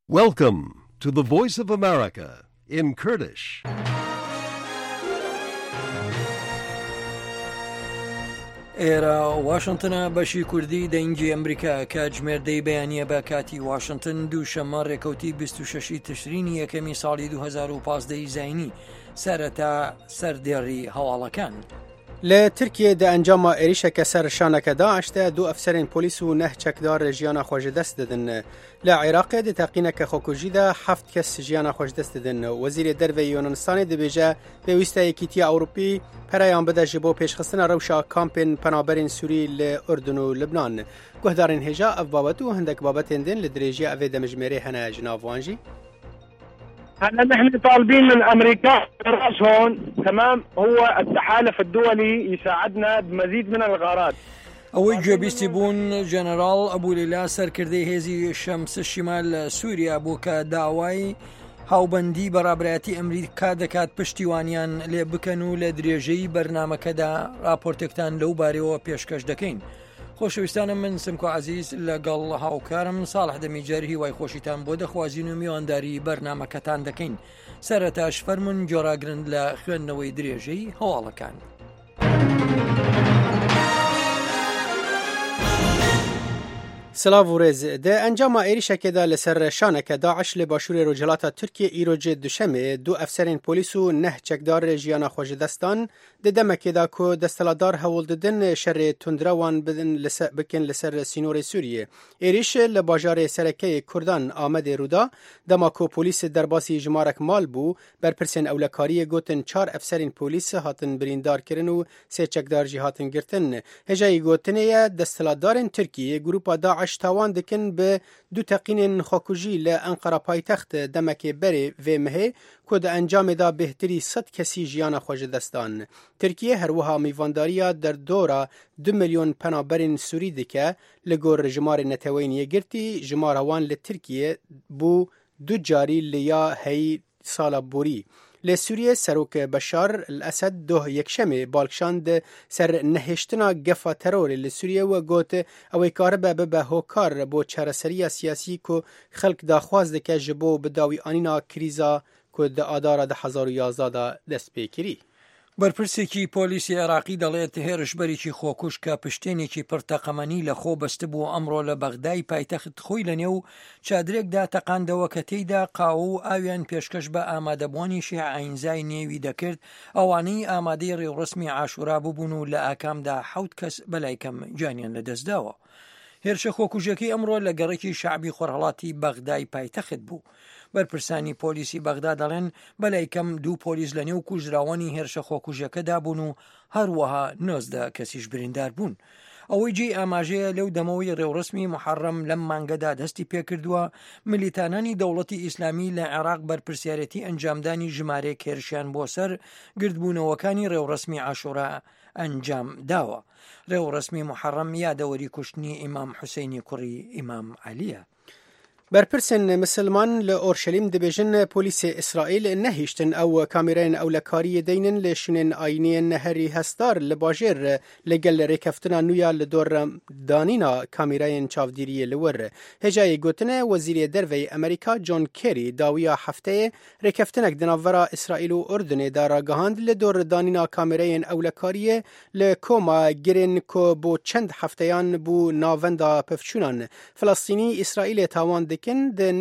Welcome to the Voice of America in Kurdish. ئێرە واشنتنە بەشی کوردی دەنگی ئەمریکا کاتژمێردەی بەیانیە بە کاتی واشنتن دووشەممە ڕێکەوتی 26 تشرینی یەکەمی ساڵی 2015 زاینی سەرەتا سەردێڕی هەواڵەکان. لە ترکیە دە ئەنجاما عێریشەکە سەر شانەکە داعشتە دوو ئەفسەرین پۆلیس و نەه چەکدار ژیانە خۆشدەست دەدن. لە عێراقێ دە تەقینەکە خۆکوژیدا 7 کەس ژیانە خۆشدەست دەدن. وەزیرێ دەرەوەی یۆنانستانی دەبێژە پێویستە یەکیتیە ئەوروپی پەرایان بدە ji بۆ پێشخستنە ڕەوشە کامپên پەنابەرین سووری لە ئوردن و لبنان. گوهدارên هێژا ئەف بابەت و هەندێک بابەتێن دێن لە درێژیە ئەvê دەمەژمێرێ هەنایە جناڤوانجی. هلا نحن طالبين من امريكا الراس هون تمام هو التحالف الدولي يساعدنا بمزيد من الغارات. ئەوەی گوێبیستی بوون جەنەرال ئەبولیلا سەرکردەی هێزی شەمس شیمال سووریا بوو کە داوای هاوبەندی بەڕابرایەتی ئەمریکا دەکات پشتیوانیان لێ بکەن و لە درێژەی بەرنامەکەدا راپۆرتێکتان لەو بارەوە پێشکەش دەکەین. خۆشەویستانم من سمکۆ عەزیز لەگەڵ هاوکارم ساڵح دەمیجەر هیوای خۆشیتان بۆ دەخوازین و میوانداری بەرنامەکەتان دەکەین. سەرەتاش فەرمون جۆراگرن لە خوێندنەوەی درێژەی هەواڵەکان. سلااو و ڕێز دە ئەنجاما عێریشەکەدا لەسەر شانەکە داعش لە باشووری ڕۆژهەڵاتە تورکیە ئیرۆجێ دووشەمێ دوو ئەفسەرین پۆلیس و نەه چەکدار ژیانە خۆشدەستان دە دەمەکێدا کۆ دەستەڵاتدار هەوڵ ددن شەڕێ توندراوان بکەن لەسەر سینۆری سووریە. عێریش لە باژارێ سەرەکەی کوردان ئامەدێ ڕوودا دەما کۆ پۆلیس دەرباسی ژمارەك مال بوو بەرپرسێن ئەولەکاریە گوتن 4 ئەفسەرین پۆلیس هاتن بریندارکردن و 3 چەکدارجی هاتن گرتن. هێژایی گوتنەیە دەستەڵاتدارên تورکیە گروپا داعش تاوان دکن بە دوو تەقینên خۆکوژی لە ئەنقەرە پایتەخت دەمەکێ بەرێ vêmihê ku di encamê da bêhtirî 100 kesî jiyana xwe ji destan. Tirkiye herwiha mîvandariya derdora 2 milyon penaberên Sûrî dike li gor jimarê neteweyên yekgirtî jimara wan li Tirkiye bû du carî li ya heyî sala borî. Li Sûriye Serok Beşar el-Esed doh yekşemê balkişand ser nehêştina gefa terorê li Sûriye we got ew ê karibe bibe hokar bo çareseriya siyasî ku xelk daxwaz dike ji bo bidawîanîna krîza ku di adara 2011 da dest pê kirî. بەرپرسێکی پۆلیسی عێراقی دەڵێت هێرشبەرێکی خۆکوش کە پشتێنێکی پڕتەقەمەنی لە خۆ بەستە بوو ئەمڕۆ لە بەغدای پایتەخت خۆی لە نێو چادرێکدا تەقاندەوە کە تێیدا قاوە و ئاویان پێشکەش بە ئامادەبوونیشی ئاینزای نێوی دەکرد ئەوانەی ئامادەی ڕێوڕسمی عاشورا ببوون و لە ئاکامدا 7 کەس بەلایکەم جانیان لەدەستداوە. هێرشە خۆکوژەکەی ئەمڕۆ لە گەڕێکی شعبی خۆرهەڵاتی بەغدای پایتەخت بوو. بەرپرسانی پۆلیسی بەغدا دەڵێن بەلایکەم 2 پۆلیس لە نێو کوژراوانی هێرشە خۆکوژەکەدا بوون و هەروەها 19 کەسیش بریندار بوون. ئەوەی جێ ئاماژەیە لەو دەمەوەی ڕێوڕسمی محەڕەم لەم مانگەدا دەستی پێکردووە ملیتانانی دەوڵەتی ئیسلامی لە عێراق بەرپرسیارەتی ئەنجامدانی ژمارەیەک هێرشیان بۆ سەر گردبوونەوەکانی ڕێوڕسمی عاشورا ئەنجام داوە. ڕێوڕسمی محەڕەم یادەوەری کوشتنی ئیمام حوسێنی کوڕی ئیمام عەلیە. بەرپرسن مسلمان لە ئۆرشەلیم دەبێژن پۆلیسی ئیسرائیل نەهێشتن ئەو کامێرەین ئەولەکاریە دەینن لە شوێنên ئاینیە هەری هەستار لە باژێر لەگەل ڕێکەفتنا نویا لە دۆر دانینا کامێرایên چاودێریە li wer. Hêjayê gotine wezîrê derveyê Amerîka John Kerry dawiya hefteyê rêkeftinek di navbera İsraîl û Urdunê da ragihand li dor danîna kamêreyên ewlekariyê li koma girên ku bo çend hefteyan bû navenda pevçûnan. Filastînî İsraîlê tawan dikin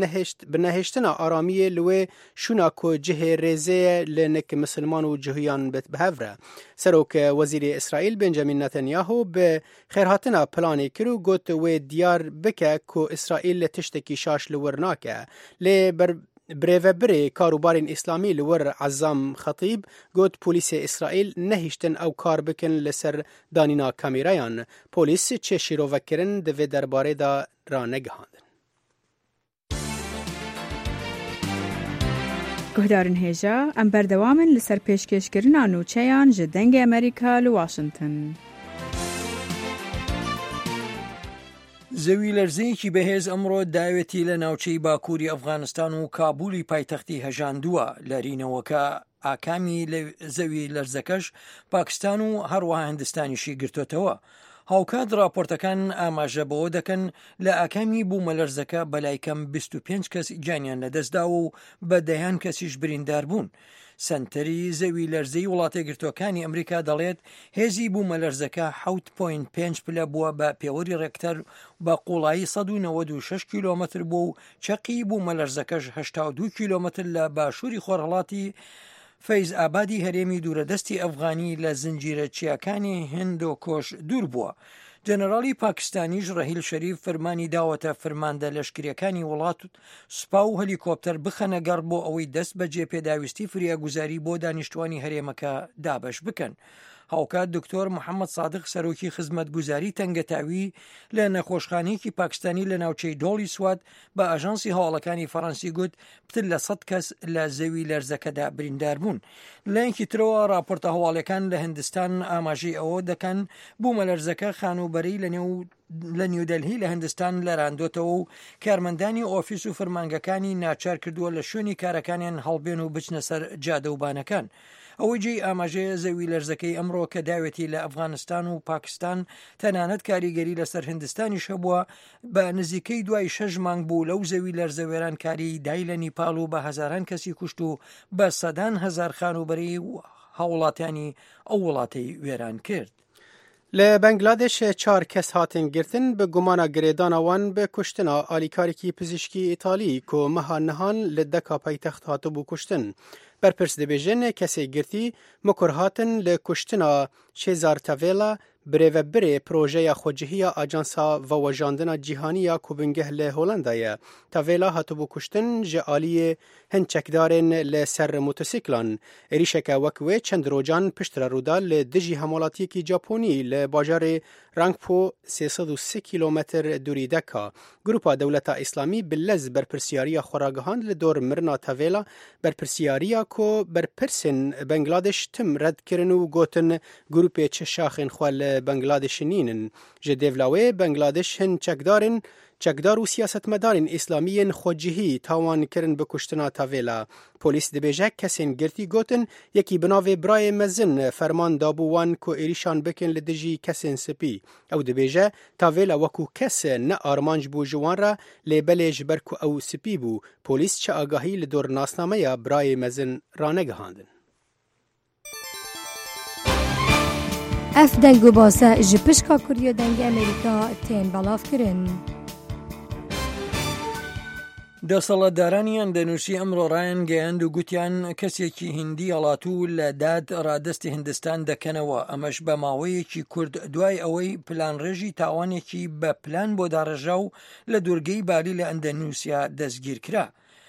bi nehêştina aramiyê li wê şûna ku cihê rêzeye li nek misilman û cihiyan bihevre. Serok Wezîrê İsraîl Benjamin Netanyahu bi xêrhatina planê kir û got wê diyar bike ku İsraîl tiştekî şaş li wir nake. Lê birêvebirê karûbarên İslamî li wir Ezzam Xetîb got polîsê İsraîl nehîştin ew kar bikin li ser danîna kamêrayan. Polîs çê şîrovekirin di vê derbarê da ranegihandin. گهدارن هێژا ئەم بەردەوامن لەسەر پێشکەشکردنا نوچەیان ji dengê ئەمریکا li Washington. زەوی لەرزەیەکی بەهێز ئەمڕۆ داوێتی لە ناوچەی باکووری ئەفغانستان و کابولی پایتەختی هەژاندووە. لەرینەوەکە ئاکامی زەوی لەرزەکەش پاکستان و هەروەها هەندستانیشی گرتوتەوە. هاوکات راپۆرتەکان ئاماژە بەوە دەکەن لە ئاکامی بوومەلەرزەکە بەلای کەم 25 کەس گیانیان لەدەستدا و بە دەیان کەسیش بریندار بوون. سنتەری زەوی لەرزەی وڵاتە یەکگرتووەکانی ئەمریکا دەڵێت هێزی بوومەلەرزەکە 7.5 پلە بووە بە پێوەری ڕێکتەر بە قوڵایی 196 کیلۆمەتر بوو و چەقی بوومەلەرزەکەش 82 کیلۆمەتر لە باشووری خۆرهەڵاتی فەیز ئابادی هەرێمی دوورەدەستی ئەفغانی لە زنجیرە چیاکانی هندۆکۆش دوور بووە. جەنەراڵی پاکستانیش ڕەهیل شەریف فەرمانی داوەتە فرماندە لەشکریەکانی وڵات سوپا و هەلیکۆپتەر بخەنە گەڕ بۆ ئەوەی دەست بە جێپێداویستی فریاگوزاری بۆ دانیشتوانی هەرێمەکە دابەش بکەن. هاوکات دکتۆر محەممەد سادق سەرۆکی خزمەتگوزاری تەنگەتاوی لە نەخۆشخانەیەکی پاکستانی لە ناوچەی دۆڵی سوات بە ئاژانسی هەواڵەکانی فەڕەنسی گوت پتر لە 100 کەس لە زەوی لەرزەکەدا بریندار بوون. لایەنکی ترەوە راپۆرتە هەواڵەکان لە هندستان ئاماژەی ئەوە دەکەن بوومەلەرزەکە خانوبەرەی لە نیودەلهی لە هندستان لەراندۆتەوە و کارمەندانی ئۆفیس و فەرمانگەکانی ناچار کردووە لە شوێنی کارەکانیان هەڵبێن و بچنە سەر جادەوبانەکان. ئەوەی جێی ئاماژەیە زەوی لەرزەکەی ئەمڕۆ کە داوێتی لە ئەفغانستان و پاکستان تەنانەت کاریگەری لەسەر هندستانیش هەبووە بە نزیکەی دوای 6 مانگ بوو لەو زەوی لەرزە وێرانکاری دای لە نیپال و بە هەزاران کەسی کوشت و بە سەدان هەزار خانوبەری هاوڵاتیانی ئەو وڵاتەی وێران کرد. لە بەنگلادێش 4 کەس هاتن گرتن بە گومانە گرێدانە وان بە کوشتنا ئالیکارێکی پزیشکی ئیتالی کۆ مەها نەهان لە دەکا پایتەخت هاتبوو کوشتن. بەرپرس دەبێژن کەسێک گرتی مکر هاتن لە کوشتنا شێزار تەڤێلا برێڤەبرێ پرۆژەیە خۆجهیە ئاجانسا ڤەوەژاندنە جیهانیە کوبنگەه لە هۆڵەندایە. تەڤێلا هاتبوو کوشتن ژە ئالیە هەند چەکدارên لە سەر موتۆسیکلان. عێریشەکە وەک وێ چەند ڕۆژان پشترە ڕوودا لە دژی هەموڵاتیەکی جاپۆنی لە باژارێ رانگپۆ 303 کیلۆمەتر دووری دەکا. گروپا دەولەتە ئیسلامی بلەز بەرپرسیاریە خۆراگەهاند لە دۆر مرنا تەڤێلا بەرپرسیاریە کۆ بەرپرسن بەنگلادێش تم ڕەدکردن و گوتن گروپێ چه شاخên xwe li Bangladêşê nînin. Ji devlawê Bangladeş hin çekdar û siyasetmedarên îslamî yên xwecihî tawan kirin bi kuştina tevêla. Polîs dibêje kesên girtî gotin yekî bi navê Birayê Mezin ferman dabû wan ku êrîşan bikin li dijî kesên spî. Ew dibêje tevêla wekû kes ne armanc bû ji wan re lêbelê ji ber ku ew spî bû. Polîs çi agahî li dor nasnameya Birayê Mezin ranegihandin. Ev deng û base ji pişka Kuriya dengê Amerîka tên belavkirin. دەسەڵاتدارانی ئەندەنووسی ئەمڕۆ ڕایان گەیاند و گوتیان کەسێکی هیندی هەڵاتوو لە داد ڕادستی هندستان دەکەنەوە. ئەمەش بە ماوەیەکی کورد دوای ئەوەی پلانڕێژی تاوانێکی بە پلان بۆ داڕژا و لە دوورگەی بالی لە ئەندەنووسیا دەستگیر کرا.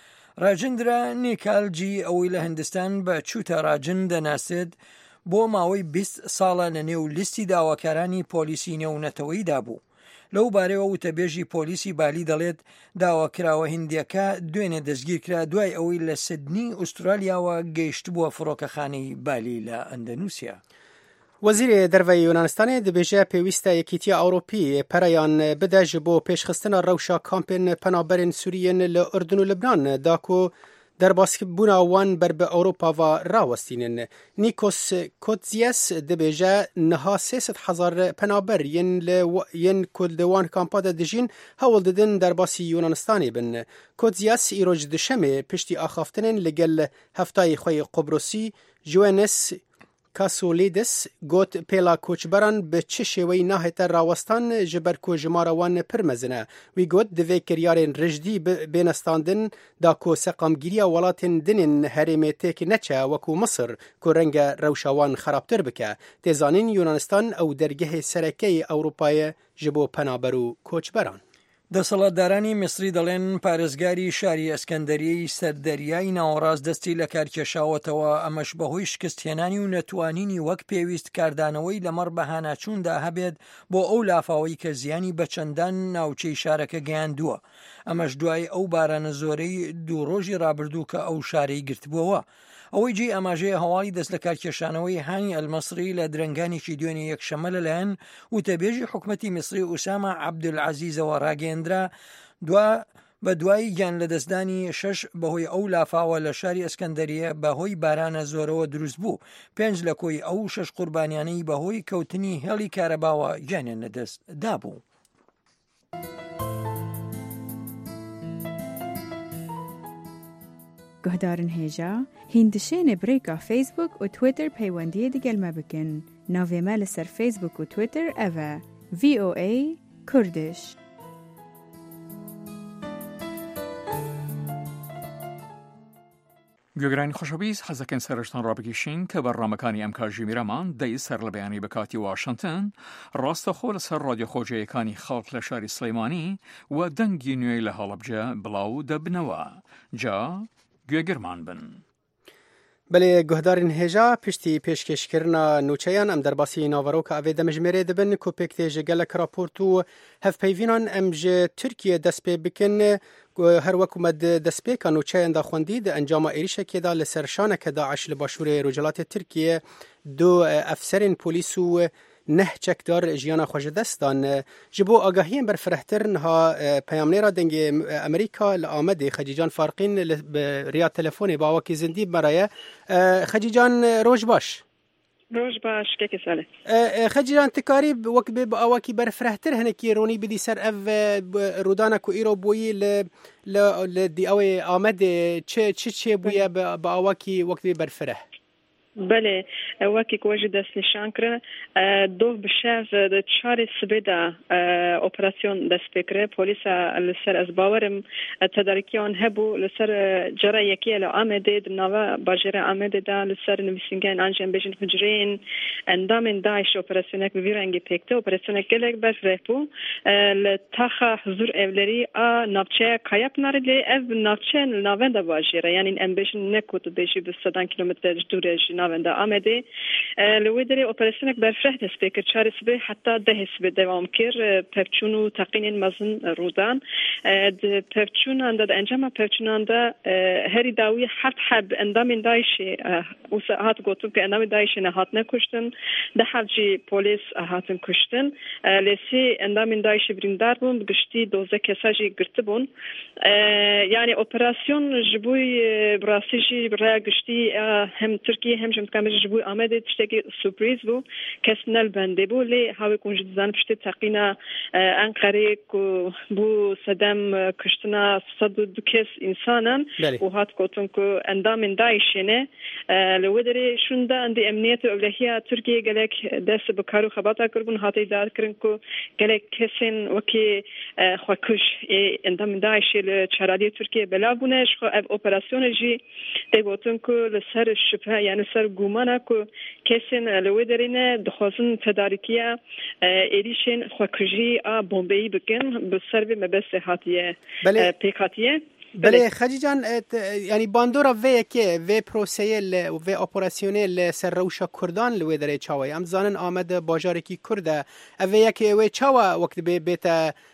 ڕاجندرا نیکالجی ئەوەی لە هندستان بە چوتە ڕاجن دەناسێت بۆ ماوەی 20 ساڵە لە نێو لیستی داواکارانی پۆلیسی نێونەتەوەیدا بوو. لەو بارەوە وتەبێژی پۆلیسی بالی دەڵێت داواکراوە هندیەکە دوێنێ دەستگیر کرا دوای ئەوەی لە سیدنی ئوسترالیاوە گەیشت بووە فڕۆکەخانەی بالی لە ئەندەنووسیا. وەزیرێ دەرەوەی یۆنانستانê dibêje pêwîst e Yekîtiya Ewropî pereyan bide ji bo pêşxistina rewşa kampên penaberên Sûriyên li Urdun û Libnan da ku derbaskebûna wan ber bi Ewropa ve rawestînin. Nikos Kotsias dibêje niha 300,000 penaber yên ku li wan kampa de dijîn hewl didin derbasî Yûnanistanê bin. Kotsias îroj dişemê piştî axaftinên li gel heftayê xwe Qobrosî Joannes Kasolidis got pêla koçberan bi çi şêweyî nahête rawestan ji ber ku jimara wan pir mezin e. Wî got divê kiryarên rijdî bênestandin da ku seqamgiriya welatên dinên herêmê têkî neçe wekû Misir ku renge rewşa wan xerabtir bike. Têzanîn Yunanistan ew dergehê serekeyê Ewropayê ji bo penaber û koçberan. دەسەڵاتدارانی میسری دەڵێن پارێزگاری شاری ئەسکەندەریەی سەردەریای ناوەڕاست دەستی لە کارکێشاوەتەوە. ئەمەش بەهۆی شکستهێنانی و نەتوانینی وەک پێویست کاردانەوەی لەمەڕ بەهاناچووندا هەبێت بۆ ئەو لافاوەی کە زیانی بە چەندان ناوچەی شارەکە گەیاندووە. ئەمەش دوای ئەو بارانە زۆرەی دوو ڕۆژی ڕابردوو کە ئەو شارەی گرتبووەوە. ئەوەی جێ ئاماژەیە هەواڵی دەست لە کارکێشانەوەی هانی ئەلمەسری لە درنگانێکی دوێنێ یەکشەمە لەلایەن وتەبێژی حکومەتی میسری ئوسامە عەبدولعەزیزەوە ڕاگەیەندرا بە دوایی گیان لە دەستدانی 6 بەهۆی ئەو لافاوە لە شاری ئەسکەندەریە بەهۆی بارانە زۆرەوە دروست بوو. 5 لە کۆی ئەو 6 قوربانیانەی بەهۆی کەوتنی هێڵی کارەباوە گیانیان لەدەست دابوو. گهدارن هێژا هیندشێنێ برێکا فیسبوک و تویتر پەیوەندیە دەگەلمە بکەن. ناوێمە لەسەر فیسبوک و تویتر ئەڤە VOA کوردش. گوێگرانی خۆشەویست حەزەکەن سەرشتان ڕابگەشین کە بەڕامەکانی ئەم کاژی میرەمان دەی سەر لە بەیانی بەکاتی واشنگتن ڕاستەخۆ لەسەر ڕادیۆ خۆجەیەکانی خەڵک لە شاری سلەیمانی و دەنگی نوێی لە هەڵەبجە بڵاو دەبنەوە. جا گوێگرمان بن. بەڵێ گوهدارین هێژا پشتی پێشکەشکردنا نوچەیان ئەم دەرباسی ناوەڕۆکە ئەوێ دەمەژمێرێ دەبن و پێکتێژە گەلک راپۆرت و هەفپەیڤینان ئەم ژە تورکیە دەست پێ بکن هەر وەکومەد دەستپێکە نوچەیان داخوەندی دە ئەنجامە عێریشەکێدا لە سەرشانەکە داعش لە باشوورێ ڕۆژهەڵاتی تورکیە دو ئەفسەرین پۆلیس و نه چەکدار ژیانە خۆشەدەستان ji bo agahiyên berfirehtir niha peyamnêra dengê Amerîka li Amedê Xecîcan Farqîn bi riya telefonê bi awakî zindî beraye. Xecîcan roj baş. Roj baş keke sale. Xecîcan tikarî wek bê bi awakî berfirehtir hinekî ronî bidî ser ev rûdana ku îro bûyî li dîawê Amedê çi çêbûye bi awakî wek bê berfireh. بله وکی که وجه دست نشان کرد دو بشاف چهار سبدا اپراسیون دست بکره پلیس لسر از باورم تدارکیان هبو لسر جرا یکی ل آمده دنوا باجره آمده دا لسر نویسنگان انجام بجن فجرین اندام داعش اپراسیونک بیرنگی پکته اپراسیونک گلک برفرهبو لتاخا حضور اولری نافچه کایپ نارلی اف نافچه ناوندا باجره یعنی امبیشن نکوت بجی به 100 کیلومتر دوره ناوندا آمده لودری اپراسیونک برفره دست بکر چهار سبه حتی 10 سبه دوام کرد پفچون و تقین مزن رودان پفچون اند انجام پفچون اند هری داوی هفت حب اندام داعش و ساعت گفتم که اندام داعش نه هات نکشتن ده حجی پلیس هاتن کشتن لسی اندام داعش بریندار بون گشتی 12 کسایی گرفته بون یعنی اپراسیون جبوی براسیجی برای گشتی هم ترکیه هم جمع کامل جبوی آمده تشتکی سورپریز بو کس نل بنده بو لی هاوی کنج دزان پشت تقینا انقره کو بو صدام کشتنا 102 کس انسانن و هات کوتون کو اندام داعشینه لودری شوندا اند امنیت اولهیه ترکیه گلک دست بکارو خباتا کربون هاتی دار کرن کو گلک کسین وکی خوکش اندام داعش ل چرادی ترکیه بلابونه شخو اپراسیون جی دیگوتون کو لسر شبه یعنی سر گومانه که کسین لودرینه دخوازن تدارکیه ایریشن خوکجی بومبئی بکن به سر به مبس هاتیه پیکاتیه. بله خجیجان یعنی باندورا وی که وی پروسیل و اپراسیونل سر روشا کردان لوی دره چاوی ام زانن آمد باجاری کی کرده وی که وی چاوا وقت به بیت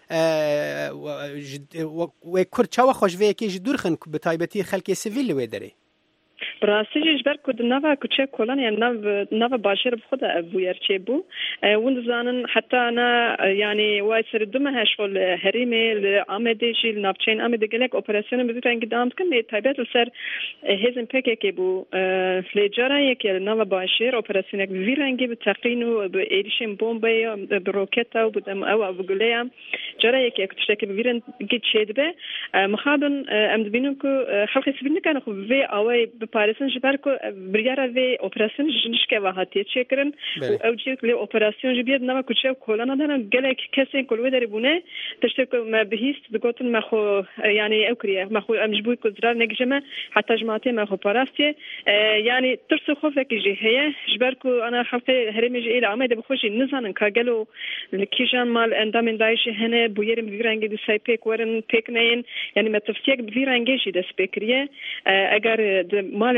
وی کرد چاوا خوش وی که جدورخن به تایبتی خلک سیویل لوی دره براستی جبر کد نوا کوچه کلان یعنی نوا باشر بخود بویر چه بو وند زانن حتی انا یعنی وای سر دومه هشول هریمه لآمده جیل نابچین آمده گلک اپراسیون بزرگ دام کن تایبت سر هزم پک که بو لجارا یکی نوا باشر اپراسیون ویرنگی به تقین و به ایریشن بمبی به روکت و بدم او بگلیا جارا یکی کتشتکی ویرنگی چید به مخابن ام دبینو که خلق سبین نکنه خو وی آوای پاریسن جبر کو بریارا وی اپراسیون جنشکه وحاتی چکرن و اوجیک لی اپراسیون جبیاد نما کوچه کولانا دارن گلک کسی کلوی داری بونه تشتک ما بهیست دگوتن ما خو یعنی اوکریه ما خو امجبوی کزرار نگجمه حتی جماعتی ما خو پاراستی یعنی ترس خوفه که جهیه جبر کو انا خلق هرمی جیل عمده بخوشی نزانن که گلو لکیجان مال اندام دایش هنه بویرم بیرنگی دو سای پیک ورن پیک نین یعنی متفسیق بیرنگی جی دست بکریه اگر مال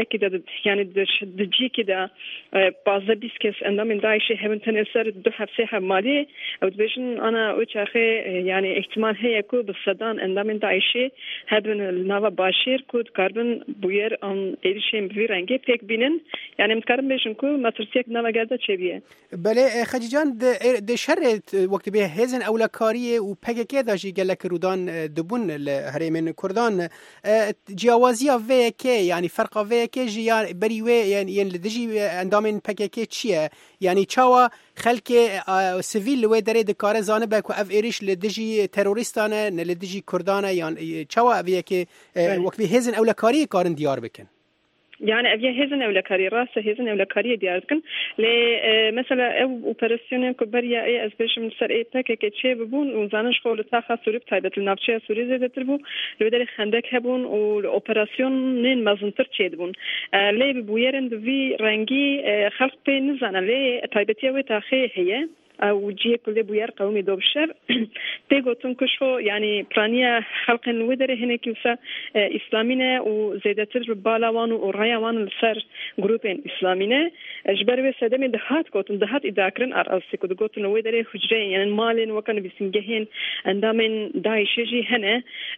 هناك كده يعني دجي كده بعض بيسكس أندام داعش هبن تنسر دو حبسها مالي أو تبيشن أنا وجهي يعني احتمال هي كو بالصدان أندام داعش هبن النوا باشير كود كاربن بوير أن إيرشين بفيرانجي تك بينن يعني متكرم بيشن كو ما ترسيك نوا قاعدة شبيه. بله خدیجان د شرط وقت به هزن اولکاریه و پگکه داشی گلک رودان دبون الهرمین کردان جیاوازیا و که یعنی فرق و که جیان بریوه یعنی لدجی اندامین پگکه چیه یعنی چاوا خلک سیویل و دره دکاره زانه به کو اف ایریش لدجی تروریستانه نه لدجی کردانه یعنی چاوا و که وقت به هزن اولکاری کارن دیار بکن يعني أبي هزن ولا كاري راسه هزن ولا كاري دياركن ل مثلا أو أوبراسيون كبرية أي أسبش من سر إيه تك كتشي ببون وزانش خول تاخا سوري بتايبة النافشة سوري زي تربو لو داري خندق هبون والأوبراسيون نين مازنتر تشي دبون لي ببويرن في رنجي خلق بين زانا لي تايبتيه وتاخي هي أو جيه كل بوير قومي دوبشر تيجوتون كشفو يعني برانيا خلق الودر هنا كيوسا إسلامينا وزيدتر بالاوان ورياوان السر جروبين إسلامينا جبر بسدم دهات كوتن دهات إداكرن أرأسي كود كوتن ودر حجرين يعني مالين وكان بيسنجهين عندما دايشجي هنا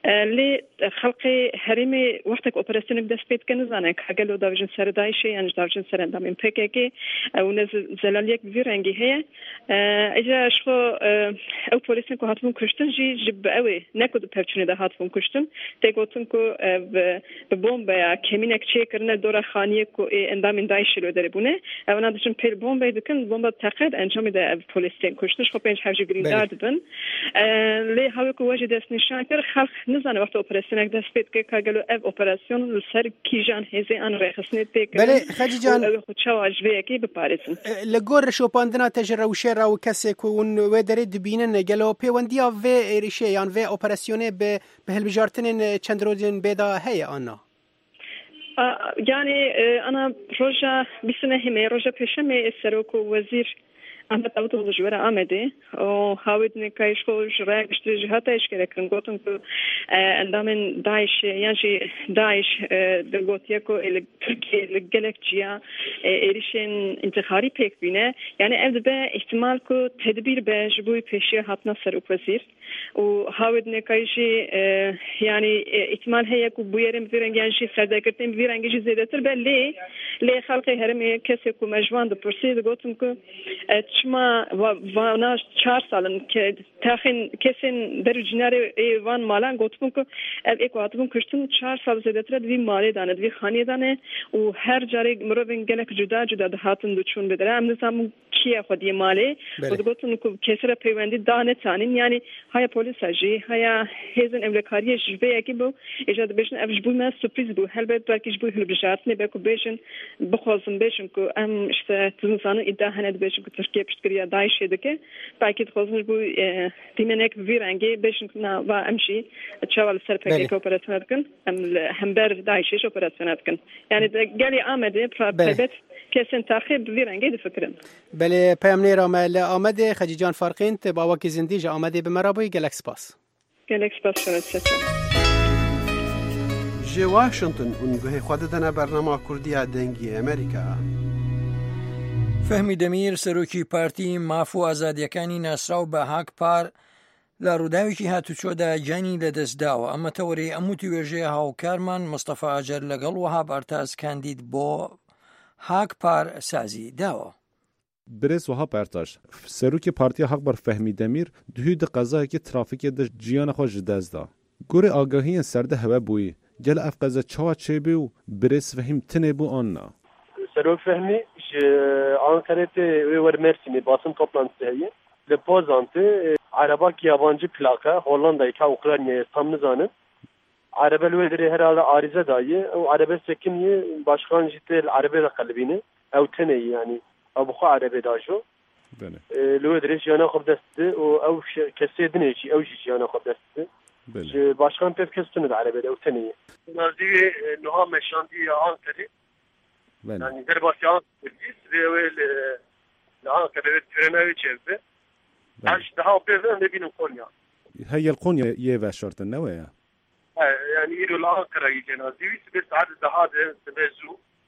لخلق هرمي وقتك أوبراسيون بدأ سبيت كنزانك حقلو داوجن سر دايشي يعني داوجن سر عندما بيككي أو نزل زلاليك بفيرانجي هي اجا شو او بوليسن كو هاتفون كشتن جب قوي نكود بيرچني ده هاتفون كشتن تيغوتن كو ببومبا كمينك تشيكرنا دورا خانيه كو اندام دايش لو دربونه انا دشن بيل بومبا دكن بومبا تاخد انجام ده بوليسن كشتن شو بينج حاجه جرين دادبن لي هاو كو وجد اسنشان كر خلق نزانه وقت اوبراسيون ده سبيت كاغلو اف اوبراسيون سر كيجان هزي ان رخصني تك بله خديجان خو چاواجوي كي بباريسن لګور شو پاندنا تجروشه و کسی کون و داره دبینن گلو پیوندیا و ایریشه یان و اپراسیونه به هلبجارتن چند روزین بیدا هی آنا يعني أنا رجع بسنة همي رجع بشمي السروك وزير أنا تعودت بالجوارة آمدة وحاولت كايش خوش رايك اشتري جهات إيش كده كن قطن كو عندما داعش يعني داعش دلقوت يكو التركي الجلك جيا إيرشين انتخاري بيك بينا يعني أبدا احتمال كو تدبير بجبوي بيشي هاتنا سروك وزير وحاولت كايش يعني احتمال هي كو بويرم فيرنج يعني شيء خدا كرتين فيرنج جي زيادة تربى ليه خلقي هرمي كسي كو مجوان دبرسي دلقوتن كو شما وانا 4 سالن که تاخین کسین در جناری وان مالان گفتم که ایک وقتم کشتم 4 سال زیادتر دوی مالی دانه دوی خانی دانه و هر جاری مروین گلک جدا جدا دهاتن دوچون بدره هم نظام کیه خودی مالی و گفتم که کسر پیوندی دانه تانین یعنی های پلیس اجی های هزن املکاری جبه کی بو اجازه بشن افجبو ما سورپریز بو هل بد برکش بو هل بجاتنی بکو بشن بخوازم بشن که ام işte tuzunsanı iddia hane beşin که ترکیه پشتگیری داعش که باید خودش بو دیمنک ویرانگی بشن که و امشی چوال سر پکیک اپراسیون کن هم بر داعشش اپراسیون کن یعنی گلی آمده پرابت کسین تاخیر ویرانگی دفکرن بله پیامنی رامل آمده خدیجان فارقین با وکی زندیج آمده به مرابوی گلکس پاس شنید جي واشنطن ونقهي خودتنا برنامج كردية دنگي أمريكا فهمی دەمیر سەرۆکی پارتی ماف و ئازادیەکانی ناسراو بە هاک پار لە ڕووداوێکی هاتوچۆدا گیانی لەدەستداوە ئەمە تەوەری ئەموتی وێژەیە هاوکارمان مستەفا ئاجەر لەگەڵ وەهاب ئەرتاز کاندید بۆ هاک پار سازی داوە. برز وهاب ارتاش سروکی پارتی حق بر فهمی دمیر دوی د قضا کی ترافیک د جیان خو جدازدا ګوره آگاهی سرده هوا بوی جل اف قضا چوا چبی و برز فهم تنه بو آننا سروک فهمی Ankara'da ve Mersin'de basın toplantısı Lepozant'ı Arabaki yabancı plaka Hollanda'yı ka Ukrayna'ya tamnızanı Arabelvederi herhalde arize dayı o arabe sekimyi başkan jitel arabe da kalbini evtene yani abuha arabe daşo Lvederi jana xobdastı o ev kesedine çi ev jana xobdastı başkan pefkestunu da arabe evtene nazivi nuha meşandi Ankara يعني دربات يان بجيس ريويل لها كبير ترناوي تشيفه عش دها بيفن نبين كونيا هي القونيا يفا شرط النوايا يعني يرو لا كراي جنازي بس عدد دها بزو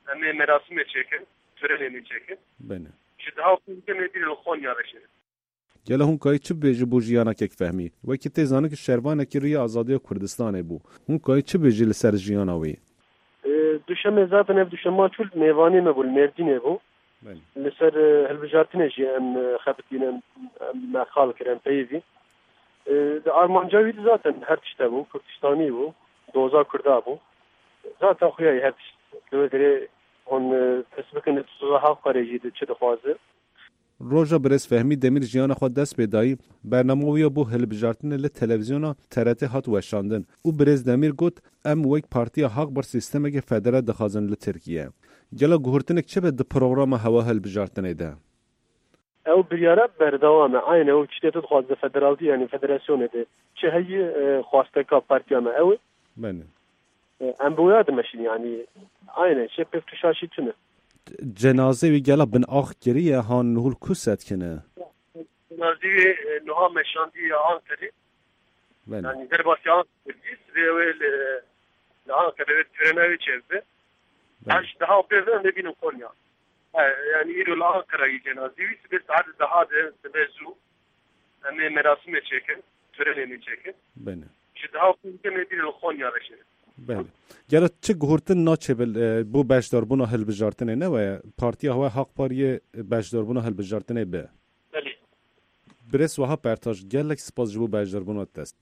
ئەمێ مەراسمێ چێکن فرێنێ چێکن بنه شدها كم يدير الخون يا رشيد گله هون کای چه بیجی بو جیانا که فهمی و کی تزانه که شروانه کی ری آزادی کردستان بو هون کای چه بیجی لسر جیانا وی دوشم زاتن دوشم چول میوانی مبول مردینه بو لسر هالبجارتنا جي ام خبتين ما خال كرم بيزي ارمانجاوي ذاتن هر تشتبو كردستاني بو دوزا كردا بو ذات اخويا هر لو دري هون تسبكن تصوها خارجي چه دخوازه روژا برس فهمی دمیر جیان خود دست بدایی برنامه‌ویا بو هلبجارتن ل تلویزیونا TRT هات وشاندن او برز دمیر گوت ام وک پارتی حق بر سیستم که فدرال دخوازن ل ترکیه جلا گهورتنک چه به پروگرام هوا هلبجارتن ده او بریاره بردوام عین او چته تدخواز فدرالتی یعنی فدراسیون ده چه هی خواسته کا پارتی ما او بله ام بویاد ماشین یعنی عین چه پفتشاشی تونه جنازه وی گلا بن آخ گریه هان نهول کست کنه جنازه نها مشاندی آن کردی یعنی در باسی آن کردی سریویل لآن کردی ترنوی چیزه هش دها پیزن نبینم کنیا یعنی ایرو لآن کردی جنازه وی سبی ساعت دها ده سبزو امی مراسم چکن ترنوی چکن بله شدها پیزن نبینم کنیا رشید بله گله چه گهورتن ناچه بو بشداربونا هلبجارتنه نه و پارتی هوا حق پاری بشداربونا هلبجارتنه به بله برس وها پرتاش گلک سپاس جبو بشداربونا دست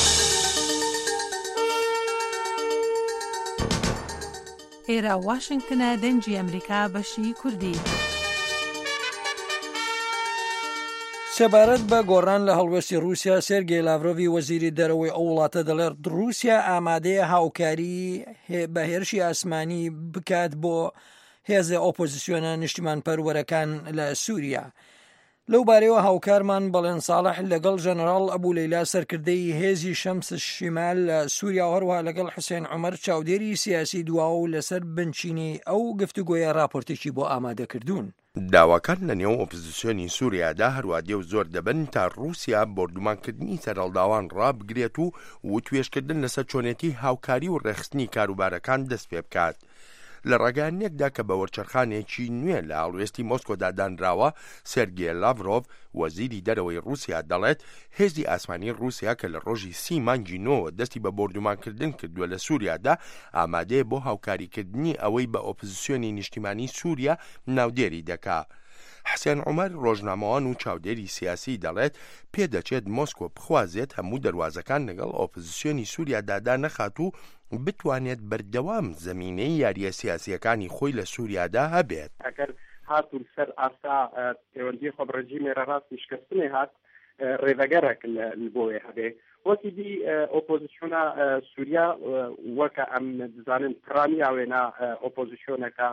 ئێرە واشنگتنە دەنجی ئەمریکا بەشی کوردی سەبارەت بە گۆڕان لە هەڵوێستی رووسیا سێرگێی لاڤرۆڤی وەزیری دەرەوەی ئەو وڵاتە دەڵێت رووسیا ئامادەیە هاوکاری بە هێرشی ئاسمانی بکات بۆ هێزە ئۆپۆزیسیۆنە نیشتیمان پەروەرەکان لە سووریا. لەو بارەیەوە هاوکارمان بەڵێن ساڵح لەگەڵ ژەنەڕاڵ ئەبوو لەیلا سەرکردەی هێزی شەمس شیمال لە سووریا و هەروەها لەگەڵ حوسێن عومەر چاودێری سیاسی دواوە و لەسەر بنچینی ئەو گفتوگۆیە راپۆرتێکی بۆ ئامادەکردوون. داواکان لە نێو ئۆپۆزیسیۆنی سووریادا هەروادێ و زۆر دەبن تا رووسیا بردومانکردنی سەرهەڵداوان ڕابگرێت و توێشکردن لەسەر چۆنێتی هاوکاری و ڕێخستنی کاروبارەکان دەست پێ بکات. لە ڕێگەیانێکدا کە بە وەرچەرخانێکی نوێ لە هەڵوێستی مۆسکۆدا دانراوە سێرگێ لاڤرۆڤ وەزیری دەرەوەی رووسیا دەڵێت هێزی ئاسمانی رووسیا کە لە ڕۆژی 30 مانگی نۆ دەستی بە بردومانکردن کردووە لە سووریادا ئامادەیە بۆ هاوکاریکردنی ئەوەی بە ئۆپۆزیسیۆنی نیشتیمانی سووریا ناودێری دەکا. حسێن عومەر ڕۆژنامەوان و چاودێری سیاسی دەڵێت پێدەچێت مۆسکۆ بخوازێت هەموو دەواازەکان لەگەڵ ئۆپۆزیسیۆنی سووریادادا نەخات و بتوانێت بەردەوام زەمینەی یاریە سیاسیەکانی خۆی لە سووریادا هەبێت. ئەگەر هاتوون سەر ئاستا پەیوەندی خۆ ڕژیمێ ڕاستی شکستنێ هات ڕێڤەگەرێک بۆیە هەبێ وەکی دی ئۆپۆزیسیۆنە سووریا وەکە ئەم دزانن پرامیاوێنە ئۆپۆزیسیۆنەکە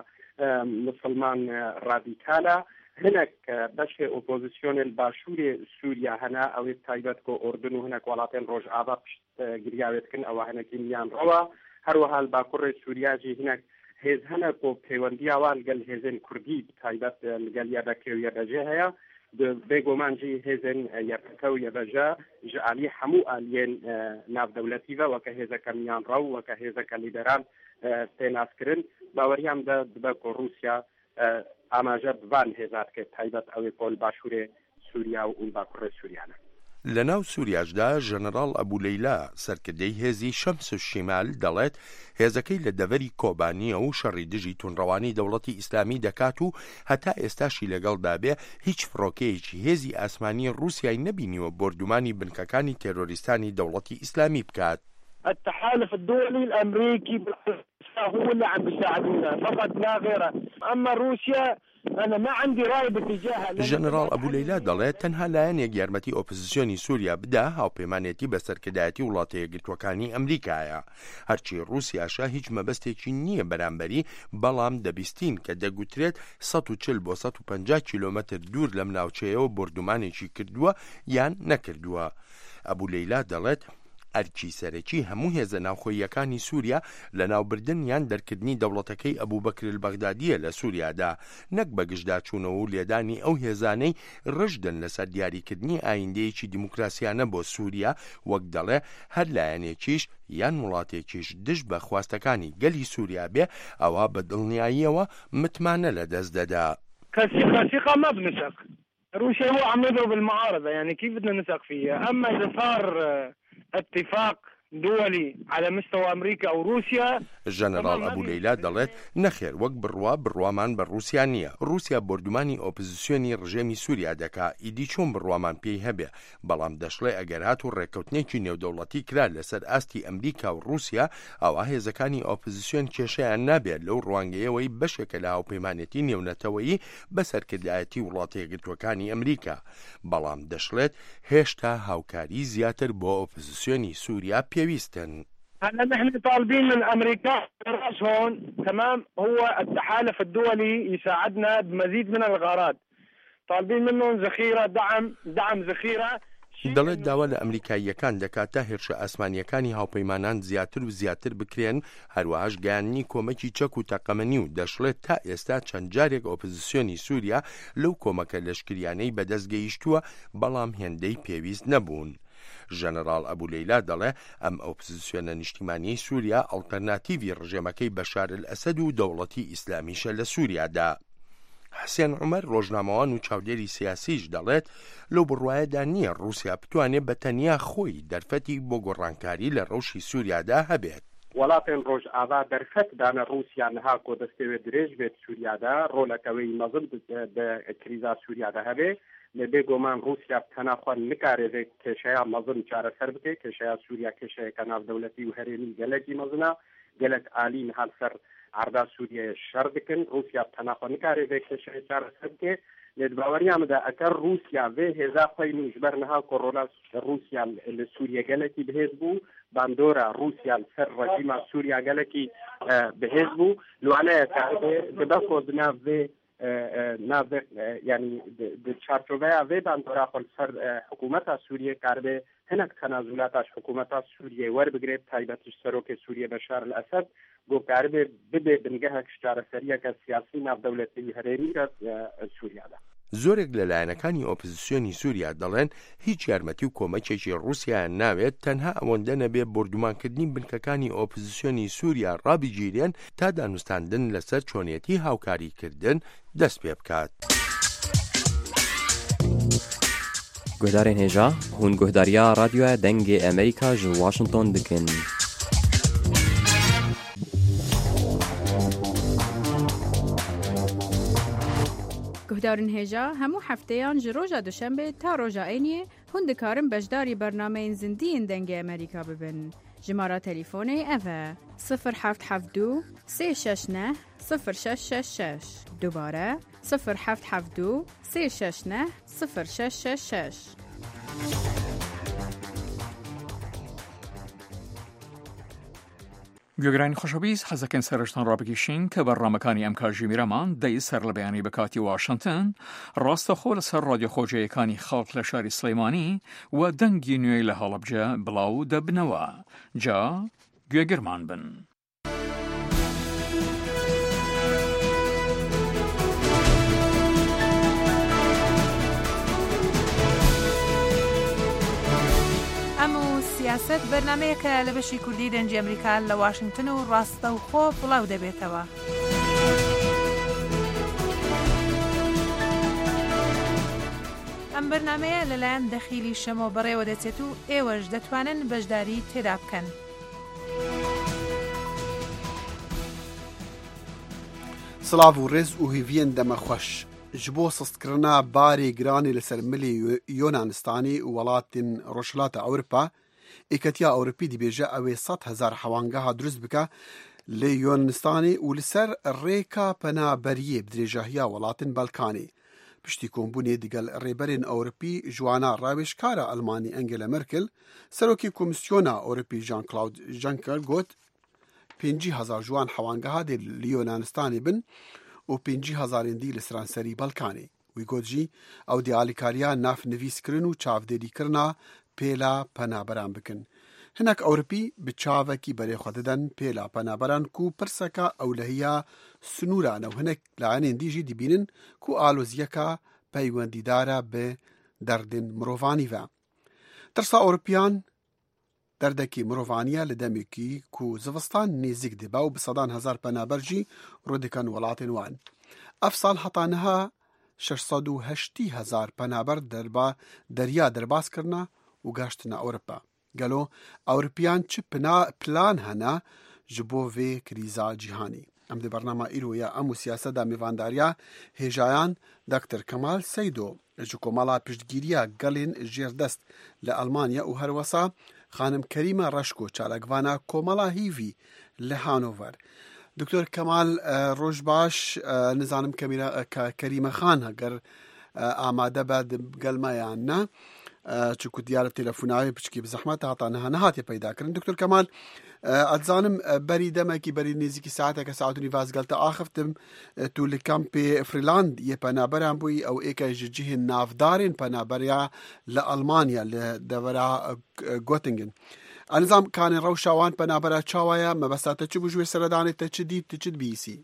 مسلمان ڕادیکالە هەنێک بەشێ ئۆپۆزیسیۆنێ باشووری سووریا هەنا ئەوێ تایبەت کۆ ئۆردن و هەنێک وڵاتێن ڕۆژئاوا پشت گریاوێتکن ئەوە هەنێکی میان ڕەوە هەروەها باکوڕی سووریاجی هەنێک هێز هەنێک بۆ پەیوەندیاوان گەل هێزن کوردی تایبەت لەگەل یادەکێ و یەبەجێ هەیە بێگۆمانجی هێزن یەکەکە و یەبەژە ژە ئالی هەموو ئالیێن ناودەولەتیڤە وەکە هێزەکە میان ڕەو وەکە هێزەکە لیدەران تێناسکردن باوەریان دەبە کۆ رووسیا ئاماژە بڤان هێزات کرد تایبەت ئەوێ پۆل باشوورێ سووریا و ئون باکوڕی سووریانە. لە ناو سووریاشدا ژەنەڕاڵ ئەبوو لەیلا سەرکردەی هێزی شەمس شیمال دەڵێت هێزەکەی لە دەڤەری کۆبانیە و شەڕی دژی تونڕەوانی دەوڵەتی ئیسلامی دەکات و هەتا ئێستاشی لەگەڵدا بێ هیچ فڕۆکەیەکی هێزی ئاسمانی رووسیای نەبینیوە بردومانی بنکەکانی تێرۆریستانی دەوڵەتی ئیسلامی بکات. التحالف الدولي الامريكي هو اللي عم بيساعدونا فقط لا غيره اما روسيا انا ما عندي راي باتجاهها. ژەنەڕاڵ ئەبوو لەیلا دەڵێت تەنها لایەنێک یارمەتی ئۆپۆزیسیۆنی سووریا بدا هاوپەیمانێتی بە سەرکردایەتی وڵاتە یەکگرتووەکانی ئەمریکایە هەرچی رووسیاشە هیچ مەبەستێکی نییە بەرامبەری بەڵام دەبیستین کە دەگوترێت 140 بۆ 150 کیلۆمەتر دوور لەم ناوچەیەوە بردومانێکی کردووە یان نەکردووە. ئەبوو لەیلا دەڵێت ئەرکی سەرەکی هەموو هێزە ناوخۆییەکانی سووریا لە ناوبردن یان دەرکردنی دەوڵەتەکەی ئەبوبەکر البەغدادیە لە سووریادا، نەک بە گشتداچوونەوە و لێدانی ئەو هێزانەی ڕژدن لەسەر دیاریکردنی ئایندەیەکی دیموکراسیانە بۆ سووریا، وەک دەڵێ هەر لایەنێکیش یان وڵاتێکیش دش بە خواستەکانی گەلی سووریا بێ ئەوە بە دڵنیاییەوە متمانە لە دەست دەدا. كثقة ما بنثق. روسيا هو عم يضرب المعارضة، يعني كيف بدنا نثق فيها؟ أما إذا صار اتفاق دولي على مستوى أمريكا أو روسيا. ژەنەڕاڵ ئەبوو لەیلا دەڵێت نەخێر وەک بڕوامان بە رووسیا نییە. رووسیا بردومانی ئۆپۆزیسیۆنی ڕژێمی سووریا دەکا، ئیدی چۆن بڕوامان پێی هەبێ، بەڵام دەشڵێ ئەگەر هات و ڕێککەوتنێکی نێودەوڵەتی کرا لەسەر ئاستی ئەمریکا و رووسیا، ئەوە هێزەکانی ئۆپۆزیسیۆن کێشەیان نابێت لەو ڕوانگەیەوەی بەشێکە لە هاوپەیمانەتی نێونەتەوەیی بەسەرکردایەتی وڵاتە یەکگرتووەکانی ئەمریکا، بەڵام دەشڵێت هێشتا هاوکاری زیاتر بۆ ئۆپۆزیسیۆنی سووریا پێویستن. هلا نحن طالبين من امريكا الراس هون تمام هو التحالف الدولي يساعدنا بمزيد من الغارات، طالبين منهم ذخيره دعم ذخيره. دەڵێت داوا لە ئەمریکاییەکان دەکات تا هێرشە ئاسمانیەکانی هاوپەیمانان زیاتر و زیاتر بکرێن، هەروەهاش گەیاندنی کۆمەکی چەک و تەقەمەنی و دەشڵێت تا ئێستا چەند جارێک ئۆپۆزیسیۆنی سووریا لەو کۆمەکە لەشکریانەی بەدەستگەیشتووە، بەڵام هێندەی پێویست نەبوون. ژەنەڕاڵ ئەبوو لەیلا دەڵێ ئەم ئۆپۆزیسیۆنە نیشتیمانیی سووریا ئەڵتەرناتیڤی ڕژێمەکەی بەشار الئەسەد و دەوڵەتی ئیسلامیشە لە سووریادا. حسێن عومەر ڕۆژنامەوان و چاودێری سیاسیش دەڵێت لەو بڕوایەدا نییە رووسیا بتوانێت بە تەنیا خۆی دەرفەتی بۆ گۆڕانکاری لە ڕەوشی سووریادا هەبێت. وڵاتێن ڕۆژئاوا دەرفەت دانە رووسیا نەها کۆ دەستەوێت درێژ بێت سووریادا، ڕۆلەکەوەی مەزن بە کریزا سووریادا هەبێ، لە بێگۆمان رووسیا تەناخوان نکارێت کێشەیە مەزن چارەسەر بکەیت. کێشەیە سووریا کێشەیەکە ناودەوڵەتی و هەرێمی گەلێکی مەزنە، گەلێک عالین هەڵسەر عردا سووریە شەر دکن، رووسیا تەناخوا نکارێت کێشەیە چارەسەر بکەیت. لێت باوەریامەدا ئەگەر رووسیا بێ هێزا خۆی نوژبەر نەها کۆڕۆلا رووسیا لە سووریە گەلێکی بەهێز بوو، باندۆرە رووسیا سەر ڕەژیما سووریا گەلێکی بەهێز بوو، لوانەیە دەبەخۆ بناوێ ناوێ ینی چارچۆڤەیە وێ باندۆرا خۆل سەر حکوومەتە سووریە کاربێ هەنێک تەنازولاتاش حکوومەتە سووریە وەربگرێت، تایبەتیش سەرۆکی سووریە بەشار الئەسەد گۆکاربێ ببێ بنگەهەک چارەسەریەکە سیاسی ناودەوڵەتی هەرێمیە سووریادا. زۆرێک لە لایەنەکانی ئۆپۆزیسیۆنی سووریا دەڵێن هیچ یارمەتی و کۆمەکێکی رووسیایان ناوێت، تەنها ئەوەندە نەبێ بردومانکردنی بنکەکانی ئۆپۆزیسیۆنی سووریا ڕابیگیرێن تا دانوستاندن لەسەر چۆنیەتی هاوکاریکردن دەست پێ بکات. گۆدارên hêja hûn guhdariya radyoya dengê Amerîka ji Washington dikin. گهدارن هێژا هەموو هەفتەیان ji ڕۆژا دوشەمبێ تا ڕۆژا عینیê hûn dikarin beşdarî bernameyên zindiyên dengê Amerîka bibin. Jimara telîfonê ev e 0772 369 0666. Dubare 0772 369 0666. گوێگرانی خۆشەویست حەزەکەن سەرشتان ڕابگەشین کە بەڕامەکانی ئەم کاژی میرەمان دەی سەر لە بەیانی بەکاتی واشنگتن ڕاستەخۆ لەسەر ڕادیۆخۆجەیەکانی خەڵک لە شاری سلەیمانی و دەنگی نوێی لە هەڵەبجە بڵاو دەبنەوە. جا گوێگرمان بن. سیاست بەرنامەیەکە لە بەشی کوردی دەنجی ئەمریکا لە واشنگتن و ڕاستە و خۆ بڵاو دەبێتەوە. ئەم بەرنامەیە لەلایەن دەخیلی شەمۆ بەڕێوە دەچێت و ئێوەش دەتوانن بەشداری تێدا بکەن. سلااو و ڕێز و هیڤیان دەمەخۆش ji bo sestkirina barê giranê li ser milê Yunanistanê û welatên Rojhilata Ewropa, Êketiya Ewropî dibêje ew ê 100,000 hewangeha durist bike li Yunanistanê û li ser rêka penaberiyê bi dirêjahiya welatên Balkanê. Piştî kombûnê digel rêberên Ewropî ji wana rawêjkara Almanî Angela Merkel, serokê Komîsyona Ewropî Jean-Claude Juncker got 50,000 ji wan hewangeha dê li Yunanistanê bin û 50,000 dî li Stranserî Balkanê. Wî got jî ew dê alîkariya navnivîskirin û çavdêrîkirina pêla penaberan bikin. هناك أوروبي بتشافكي بري خددن بيلا بنابران كو برسكا أولهيا سنوران وهناك لعنين ديجي ديبينن كو آلوزيكا بيواندي دارا بدردن مروفاني فا ترسا أوروبيان دردكي مروفانيا لدميكي كو زفستان نيزيك دباو بصدان 1000 بنابرجي رودكان ولاتن وان أفصال حطانها 680,000 پنابر دریا درباس کرنا و گاشتنا أوروبا قالوا أوروبيان چه پلان هنا جبو في كريزا جهاني ام دي برنامه إيرو يا أمو سياسة دا ميوانداريا هجايان دكتور كمال سيدو جو كمالا پشتگیریا گلين جيردست لألمانيا و هروسا خانم كريمة رشكو چالگوانا كمالا هيفي لهانوفر دكتور كمال روش باش نزانم كريمة خان هگر آماده بعد قلما يعنا چکو دیار تلفنای بچکی بزحمت عطانها نهاتی پیدا کردن دکتور کمال اتزانم بری دمکی بری نزدیکی ساعته که ساعت نیواز قلت آخفتم تو لکامپ فریلاند یه پنابران بوی او ایکا جه نافدارین پنابریا لألمانیا لدورا گوتنگن النظام كان روشاوان پنابرا چاوایا مبساته چه بجوی سردانی تچدید تچد بیسی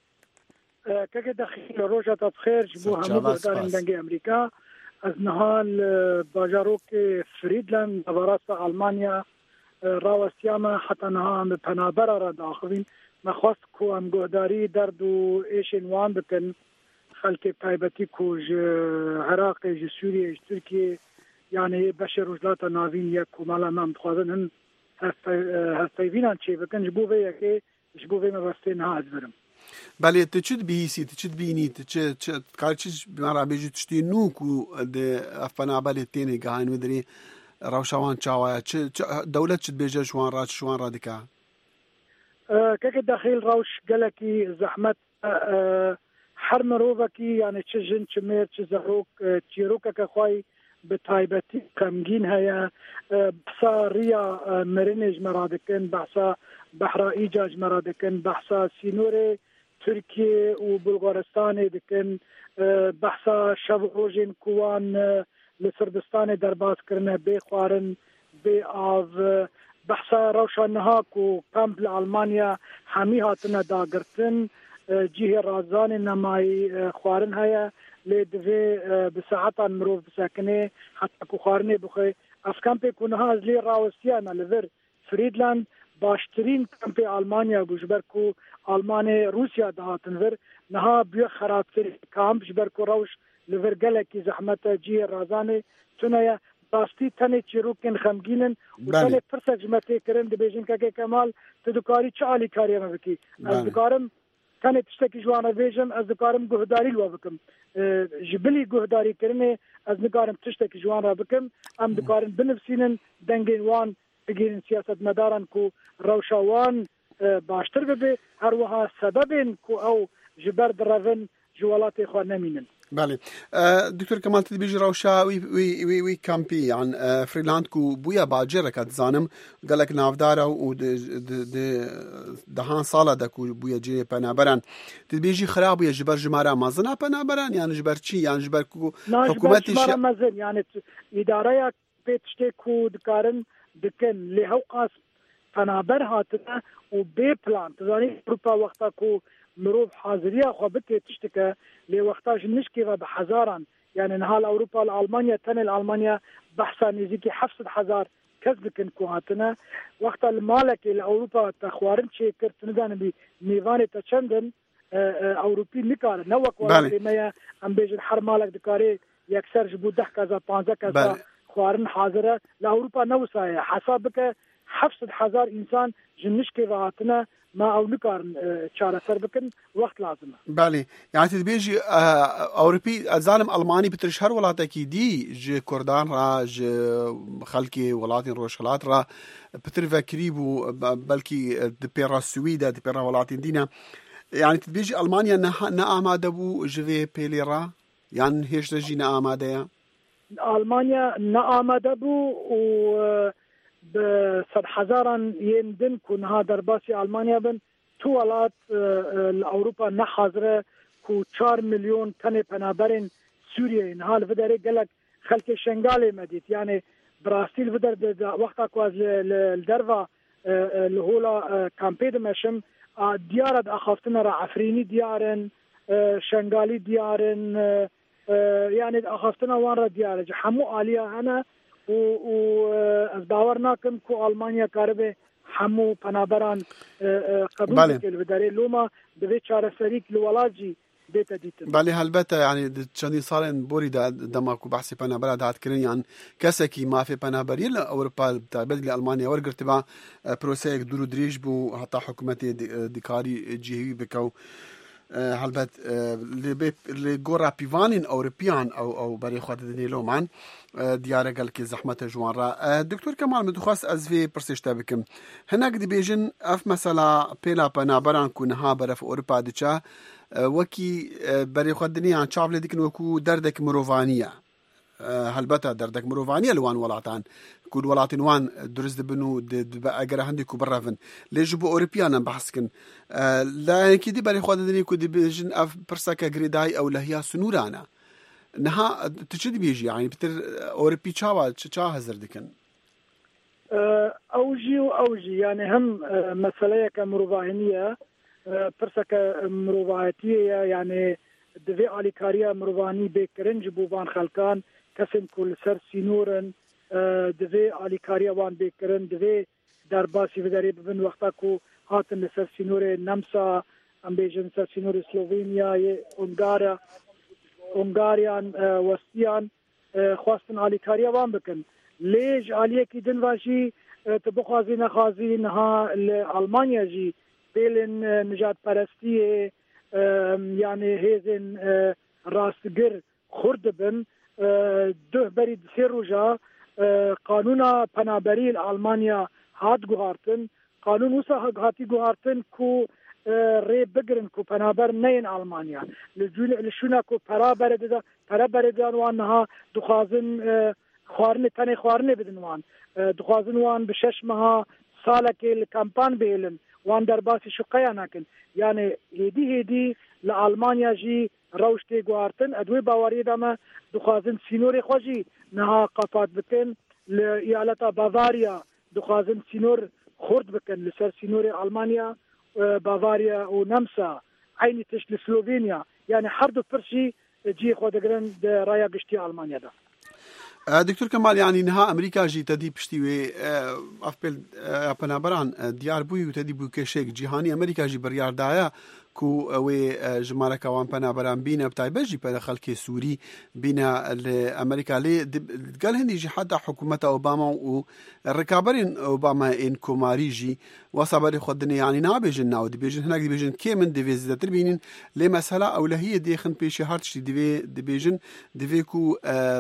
كاكا دخيل روجا تبخير جبوها مبهدارين دنجي أمريكا از نهال باجاروك فريدلاند براسة ألمانيا راوستياما حتى نها بنابرا را داخلين مخواست كو ام قهداري دردو ايشن وان بكن خلق تايبتي كو عراق جي سوريا جي تركيا يعني بشر رجلات نافين يكو مالا ما متخوازن هن هستيفينان چه بكن جبو في مبستين ها ازبرم بله تچد بیسی تچد بینی تچ کارچش بیمار بیجی تشتی نوکو ده افنا بله تینی گاهن ودری روشوان چاوایا دولت چد بیجی شوان را دکا که داخل روش گلکی زحمت حرم روبکی یعنی چه جن چه میر چه زهروک چیروک که خواهی به تایبتی کمگین هیا بحثا ریا مرینج مرادکن بحثا بحرا ایجاج مرادکن بحثا سینور ترکیه و بلغارستان دکن بحثا شب روژین کوان لسربستان درباز کرنه بی خوارن بی آو بحثا روشانها کو کامپ لألمانیا همی هاتنه داگرتن جیه رازان نمای خوارن هیا لدوی بساعتان مروف بساکنه حتی کو خوارنه بخوی از کامپ کنها از لی راوستیانا لور فریدلاند باشترین کمپ آلمانیا گوشبر کو آلمان روسیا دهاتن ور نها بیو خرابتر کامپ جبر کو روش لور گلکی زحمت جی رازانه تنیا باستی تنه چیروکن خمگینن و تنه فرصت جمعتی کرن دی بیجن که کمال تدکاری چه عالی کاری ما بکی از دکارم تنه تشتکی جوانا بیجم از دکارم گهداری لوا بکم جبلی گهداری کرنه از دکارم تشتکی جوانا بکم ام دکارم بنفسینن دنگین وان بگیرن سیاست مدارن کو روشاوان باشتر ببه هر وها سببن کو او جبر درون جوالات خو نمینن بله دكتور كمال تدبيج روشا وي كامبي عن فريلاند كو بويا باجر كات زانم قالك نافدارا و دهان صاله دكو بويا جي بنابران تدبيجي خراب يا جبر جمارا مازنا بنابران يعني جبر چي يعني جبر كو حكومتي جمارا مازن يعني اداره بيتشتي كو دكارن دكن لهوقاس بنابر هاتنا و بي بلان تزاني اوروبا وقتا كو مروف حاضرية خوابتي تشتكى لوقتاش نشكي بحزارا يعني نهال أوروبا لألمانيا تاني لألمانيا بحثا نزيكي 7,000 كذبكن كوهاتنا وقتا المالك لأوروبا تخوارن شي كرت ندان بنيفاني تشندن أوروبي نكار نوك ولا أم بيجي الحر مالك دكاري يكسر جبو 10,000 15,000 خوارن حاضرة لأوروبا نوسايا حسابك 7,000 إنسان جنشكي وهاتنا ما او نكارن چاره سر بكن وقت لازمه بله يعني تبيجي اوروبي الظالم الماني بترش هر ولاتكي دي ج كردان را ج خلكي ولاتين روشلات را بتر فكريبو بلكي دبيرا سويدا دبيرا ولاتين دينا يعني تبيجي المانيا نا اماده بو جوي بيليرا يعني هيش رجينا اماده المانيا نا اماده بو و ب100,000 يندن كون هذا درباسي ألمانيا بن توالات لأوروبا نحاضرة كو 4 مليون تنه بنابرين سوريا إن حال فدري قالك خلق شنغالي مديت يعني براسيل بدر وقتا كواز الدرفا الهولا كامبيد مشم ديار اخافتنا را عفريني ديارن شنغالي ديارن يعني اخافتنا وان را ديار حمو اليا انا و از باورناكم كو المانيا كاربه حمو پنابران قبول كل بداري لوما دبي چاره سريك لولاجي بيتا ديتن بالي هلبته يعني چندی سالن بوری دماکو بحثی پنابرا داد کرن يعني کسکی ما في پنابری اوروبا بدل المانيا ورگرت با پروسه دورو دریج بو حتی حکومت دکاری جهوی بکو هلبت اللي جورا بيفانين أوروبيان أو بري خاطر دنيلو مان ديارة قال كي زحمة جوان را دكتور كمال مدخواست از في برسيش تابكم هناك دي بيجن اف مثلا بيلا بنابران كونها برف أوروبا ديشا وكي بري خاطر دنيا عن شعب لديكن وكو دردك مروفانية هلبتا دردك مروفانية لوان ولاتان كل ولاتين وان درز دبنو اگر هندي كو برافن ليجبو أوروبيانا بحسكن لا كيدي بري خاطر دنيا كو دي بيجن اف برسكا غريداي او لهيا سنورانا نها تشدي بيجي يعني بتر أوروبي چا هزر دكن أوجي يعني هم مسألة كمروفانية برسكا مروفاتية يعني دفي عليكاريا مروفاني بكرنج بوبان خلقان كسم كل سر سينورن دفي عليكاريا وان بكرن دفي درباسي بداري ببن وقتاكو هاتن سر سينور نمسا ام بيجن سر سينور سلوفينيا اونغاريان وستيان خواستن عليكاريا وان بكن ليج عليه كي دنواشي تبخازي نخازي نها المانيا جي بيلن نجات پرستيه يعني هيزن راستگر خردبن ده بريد سيروجا قانونا پنابري المانيا هات گوهارتن قانون وسا هاتي گوهارتن كو ري بگرن كو پنابر نين المانيا لشونا كو پرابردان وانها دخازن خوارنه بدن وان دخازن وان بشش مها سالك الكامبان بيلن وان درباسي شقيا ناكن يعني هدي لألمانيا جي روشتي قوارتن ادوي باوري داما دخازن سينوري خوشي نها قفات بكن لإيالتا بافاريا دخازن سينور خورد بكن لسر سينوري ألمانيا بافاريا ونمسا عيني تش لسلوفينيا يعني حردو فرشي جي خودقرن رايا قشتي ألمانيا دا دكتور كمال يعني نها أمريكا جي تدي بشتيوي أفبل بنابران ديار بوي وتدي بو كشيك جهاني أمريكا جي بريار دايا كو وي جمارة كوان بنابران بينا بتاعي بجي بلا خلق سوري بينا لأمريكا لي قال هندي جي حتى حكومة أوباما والركابرين أوباما إن كوماريجي وصبري خدني يعني نابجن ناو دي بيجن هناك دي بيجن كيمن دي فيز تربينين لي مسألة أو لهي دي خن بيشي هارتش دي بيجن دي فيكو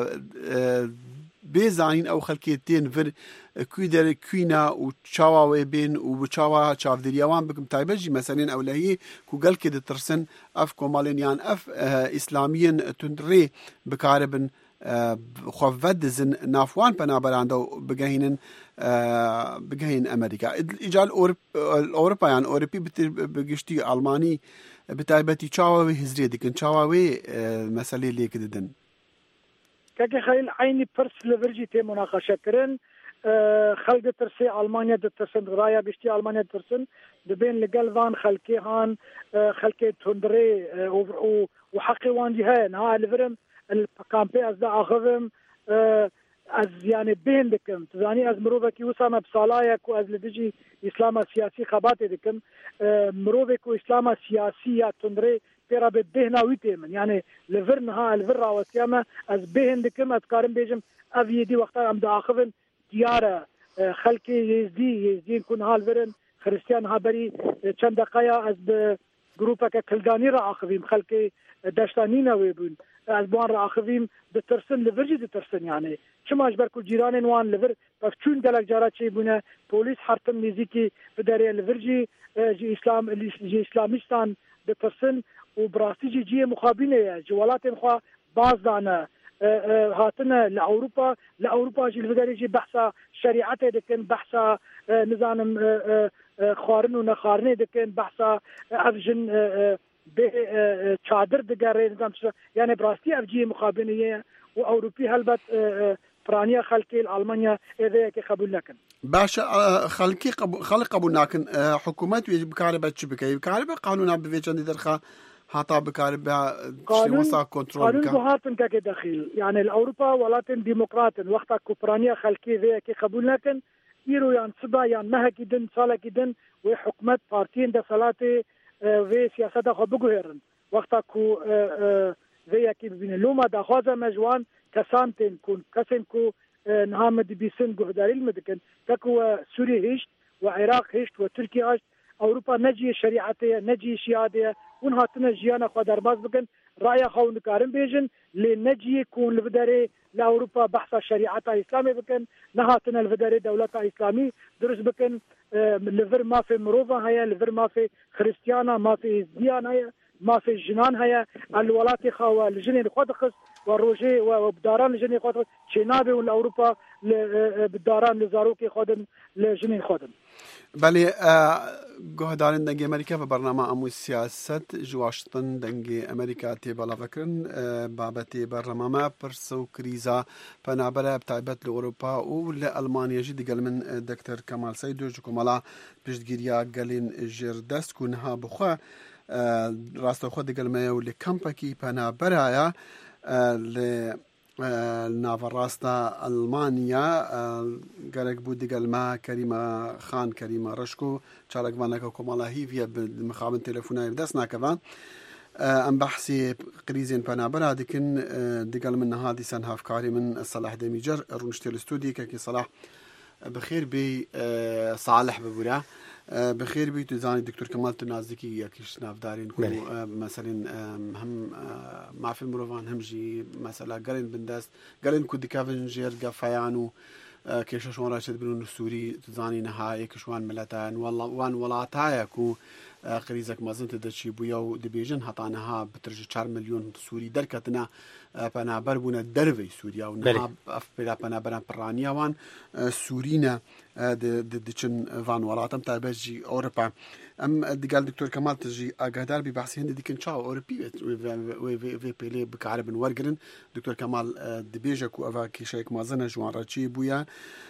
بيزانين أو خلقيتين فر كويدر كوينا وشاوا ويبين وشاوا شاف دريوان بكم تايبجي مثلا أو لهي كو قال كده ترسن أف كومالين يعني أف إسلاميين تندري بكاربن خوفد زن نافوان بنابران دو بجهين أمريكا إجال أوروبا يعني أوروبي بجشتي ألماني بتايبتي شاوا هزري دكن شاوا مسألة ليه كده دن كاكي خيل عيني برس لفرجي تي مناقشة كرن خلق ترسي ألمانيا ترسن رايا بيشتي ألمانيا ترسن دبين لقلبان خلقي هان خلقي تندري وحقي وانجي هاي ها الفرم الكامبي أزدا أخذهم از يعني بين دكم تزاني از مروبك وسام بصلايا كو از لدجي إسلام سياسي خبات دكم مروبك وإسلام سياسية تندري ترى بدهنا ويتمن يعني لفرنها الفرة وسيامة از بين دكم أتكارم بيجم أفيدي وقتها أم داخفن ديارة خلقي يزدين كون هالفرن خريستيان هابري چند دقايا از بجروبك كلداني را أخذين خلقي دشتانينا ويبون از بوان را أخذين دترسن لفرجي دترسن يعني شما اجبر كل جيران وان لفر فشون قالك جارات شي بنا بوليس حرتم نزيكي بداري لفرجي جي اسلامستان دترسن وبراستي جي مخابينه جوالات خو باز دانا هاتنا لأوروبا جي الفداري جي بحثا شريعته دكن بحثا نظام خارن ونخارنه دكن بحثا أفجن چادر دقاره نظام يعني براستي أفجي مخابينه وأوروبي هلبت فرانيا خلكي ألمانيا إذا كي قبول لكن باش خلق قبول لكن حكومات يجب كاربة شبكة كاربة قانون بفيجان درخا حتى بكاربة وسا كنترول قانون بهاتن كدخيل يعني الأوروبا ولاتن ديمقراط وقتا كوبرانيا خلكي ذا كي قبول لكن يرو يعني سبا يعني مهكي دن صالكي دن وحكومات بارتين دا صلاتي في سياسة خبقوهرن وقتا كو ذا كي بين اللومة دا خوازة مجوان كسانتين كون كسن كو نهامد بيسن جهداري المدكن تكو سوريا هشت وعراق هشت وتركيا هشت أوروبا نجي شريعتها نجي شيادها ونهاتنا جيانا خدار باز بكن رأي خون كارم بيجن لنجي كون الفداري لأوروبا بحث شريعتها إسلامي بكن نهاتنا الفداري دولتها إسلامي درس بكن لفر ما في مروفا هيا لفر ما في خريستيانا ما في ديان هيا ما في الجنان هيا الولات خوا الجنين خدخس والروجي وبداران الجنين خدخس شنابي والأوروبا بداران لزاروكي خدم لجنين خدم بله گهدارن دنگ امریکا و برنامه امو سیاست جواشتن دنگ امریکا تی بالا فکرن بابتی برنامه پرسو کریزا پنابره بتایبت لأوروپا و لألمانیا جدی گل من دکتر کمال سیدو جکمالا پشتگیریا گلین جردست کنها بخوا راست خود گل ما و لکمپکی پنابره ل نافراستا ألمانيا قالك بودي قال ما كريمة خان كريمة رشكو شارك بانك كمالا هي فيها بمخابن تلفوني بدسنا كمان ام بحثي قريزين بنابرا ديكن ديقال من هذه سنها افكاري من صلاح دميجر رونشتي الاستوديو كي صلاح بخير بي صالح ببورا بخير بي تزاني دكتور كمال تنازكي ياكيش نافدارين كو مثلا هم ما في المروفان همجي مثلا قالين بنداس قالين كو ديكافنجير قفايانو كيش شلون راشد بنون السوري تزاني نهاية كشوان ملتان والله وان ولاتايا كو قريزك ما زنت دشي بويا ودبيجن حطانها بترجع 4 مليون سوري دركتنا بنابر بونا درفي سوريا ونها بلا بنابر برانيا وان سورينا دچن فان ولاتم تابجي اوروبا ام قال دكتور كمال تجي اقدر ببحث هند ديكن تشاو اوربي في بيلي بكعرب ورقرن دكتور كمال دبيجك وافا كيشيك ما زنا جوان راتشي بويا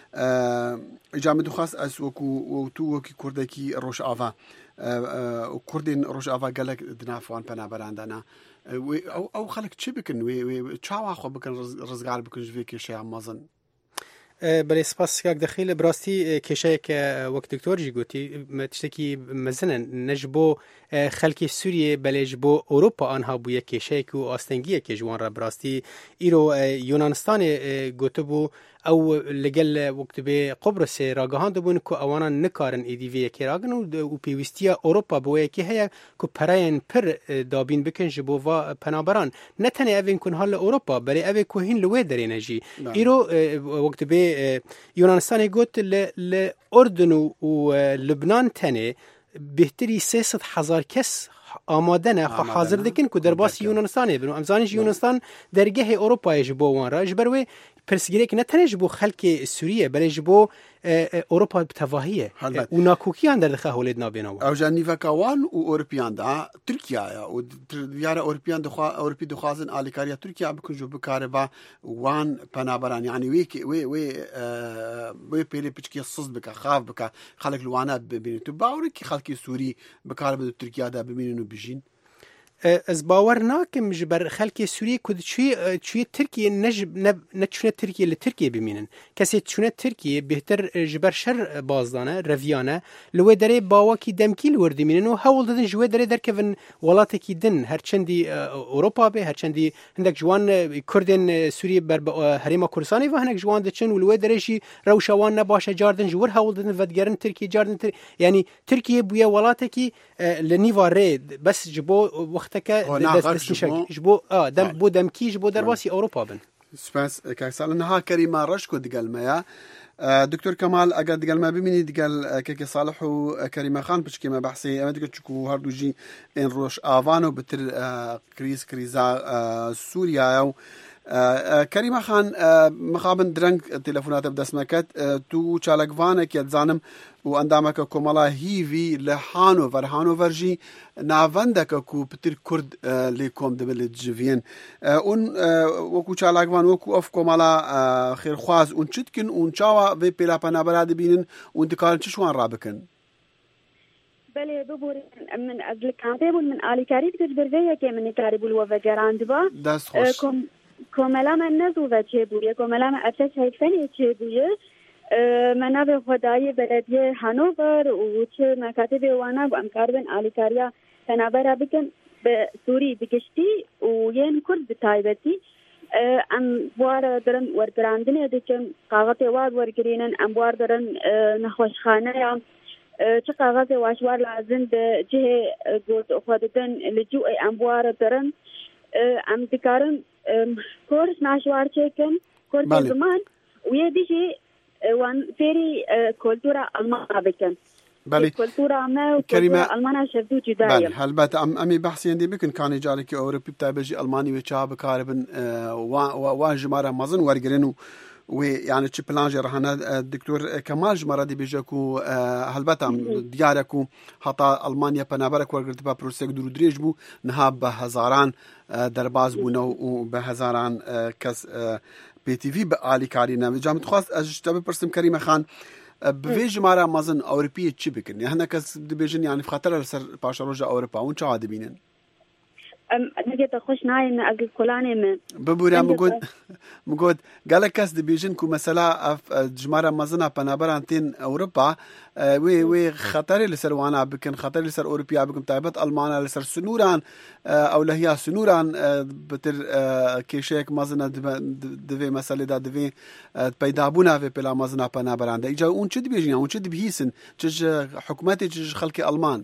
اجامد خاص اس وكو كردكي روش افا وكردين روش افا قالك دنافوان بنابر عندنا او خلك تشبكن وي تشاو اخو بكن رزقار بكن جفيك شي مازن بله سپاس که دخیل براستی کشای که وقت دکتور جی گوتی تشتکی مثلا نجبو خلک سوریه بله جبو اروپا آنها بویه کشای که آستنگیه که جوان را براستی ایرو یونانستان گوته بو او لگل وقت به قبرس راگهان دبون که اوانا نکارن ایدیوی که راگن و پیوستیا اروپا بویه که هیا که پراین پر دابین بکن جبو و پنابران نتنه اوین کن حال اروپا بله اوین که هین لوی درینه جی ایرو وقت به یونانستان گوت لأردن و لبنان تنه بهتری 300,000 کس آماده نه حاضر دکن که در باس یونانستانه بنو امزانش یونانستان درگه اروپا جبو وان را جبروی پرسگیره که نه تنه جبو خلک سوریه بله جبو اروپا بتواهیه و ناکوکیان در دخه هولید نابینا او جانی فکوان و اروپیان دا ترکیه و دیار اروپیان اروپی دخوازن آلیکاریا ترکیه بکن جو بکاره با وان پنابران یعنی وی پیلی پچکی صد بکا خاف بکا خلق لوانا ببینی تو باوری که خلقی سوری بکاره بدو ترکیه دا ببینی بجین از باور ناکم جبر خلک سوریه کد چی ترکیه نچونه ترکیه لترکیه بمینن کسی چونه ترکیه بهتر جبر شر بازدانه رویانه لوی دره باواکی دمکیل وردی مینن و حول دادن جوی دره در کفن ولاته کی دن هرچندی اروپا به هرچندی هندک جوان کردن سوریه بر هریما کردستانی و هندک جوان دچن و لوی دره جی روشوان نباشه جاردن جور حول دادن ودگرن ترکیه جاردن یعنی ترکیه بویا ولاته کی لنیواره بس جبو وقت جبو دم بو دم کی جبو درواسی اروپا بن سپاس كاكسال انها كريمه رشكو دقال مايا دكتور كمال اقد دقال ما بمني دقال كيكي صالح وكريمه خان بشكي ما بحثي اما تشكو هاردو جي ان روش افانو بتر كريزا سوريا كريمه خان مخابن درنگ تلفونات بدسمكت تو چالکوانك يتزانم واندامك كومالا هيفي لهانوفر جي نافندك كو بتر كرد ليكوم دبل جيفين اون وكو چالکوان وكو اف كومالا خير خواز اون چتكن اون چاوا في بلا پنا براد بينن اون دكار چشوان رابكن بله ببورن من اجل كاتب من آلی کاری تجربه که من کاری بول و وجراند با کاملا من نزوده چه بوده کاملا من افسش هیفنی چه بوده من به خدای بلدیه هانوور و چه مکاتب وانا و امکار بن آلی کاریا تنابر بکن به سوری بکشتی و ین کرد بتایبتی ام بوار درن ورگراندنه دیکن قاقت واد ورگرینن ام بوار درن نخوشخانه یا چه قاقت واشوار لازم به جه گوت خودتن لجوء اموار درن ام دکارن کورس ناشوار چکن کورس زمان ویه دیشی وان فيري كولتورا ألمان بكن. بله. كولتورا ما وكولتورا ألمان شفتو جدايا. بله هلبت أمي بحثي عندي بكن كان يجارك أوروبي بتابجي ألماني وشاب كاربن واجمارة مازن ورجرينو ويعني تشبلانجي رهنا الدكتور كمال جمرة دي بيجاكو هلبت دياركو حتى ألمانيا بنابرك ورجرت ببروسيك دور دريجبو نهاب بهزاران درباز بونو وبهزاران كس بي تي في بآلي كارينا جامعة خاص أجتبه برسم كريمة خان بفيج مارا مازن أوروبية تشي بكن يعني كس دبيجن يعني في خطر لسر باشا روجا أوروبا وانشا عادي بينن نجد أخش نايم أجل كلاني من ببورا مقود قالك كاس دبيجن كو مثلا جمارة مازنا بنابران تين أوروبا وي خطر لسر وانا بكن خطر لسر أوروبيا بكن تايبت ألمانا لسر سنوران أو لهيا سنوران بتر كيشيك مازنا دفي مسألة دا دفي بيدابونا في بلا مازنا بنابران دا إجا اون چد بيجن اون چد بهيسن چج حكوماتي چج خلق ألمان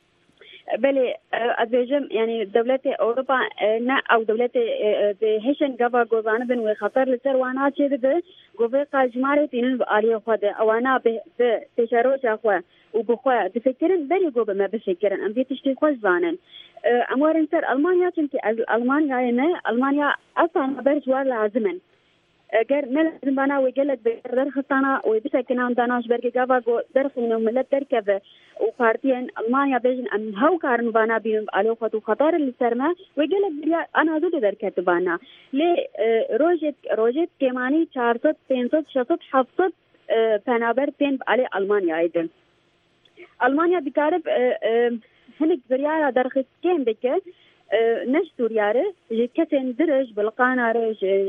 بله ادویجم یعنی دولت اروپا نه او دولت هشن گوا گوزانه بن و خطر لسر وانا چه ده گوه قاجماره تینن عالی خود اوانا به تشروش اخو و بخوا تفكرن بري گوه ما بفكرن ام بيت تشتي خوش زانن امورن سر المانيا چنتي المانيا نه المانيا اصلا برج ولا لازمن اگر ملزم بنا وجلت بدر خطانا وبسكنا داناش بركي جافا درخينو ملت دركبه وبارتين المانيا بيجن ام هو كارن بنا بين على خطر السرما وجلت بريا انا زود دركت بنا لي روجت كماني 400 500 600 700 فنابر بين على المانيا ايضا المانيا بتعرف هنك بريا درخت كم بك نش سورياره كتن درج بالقاناره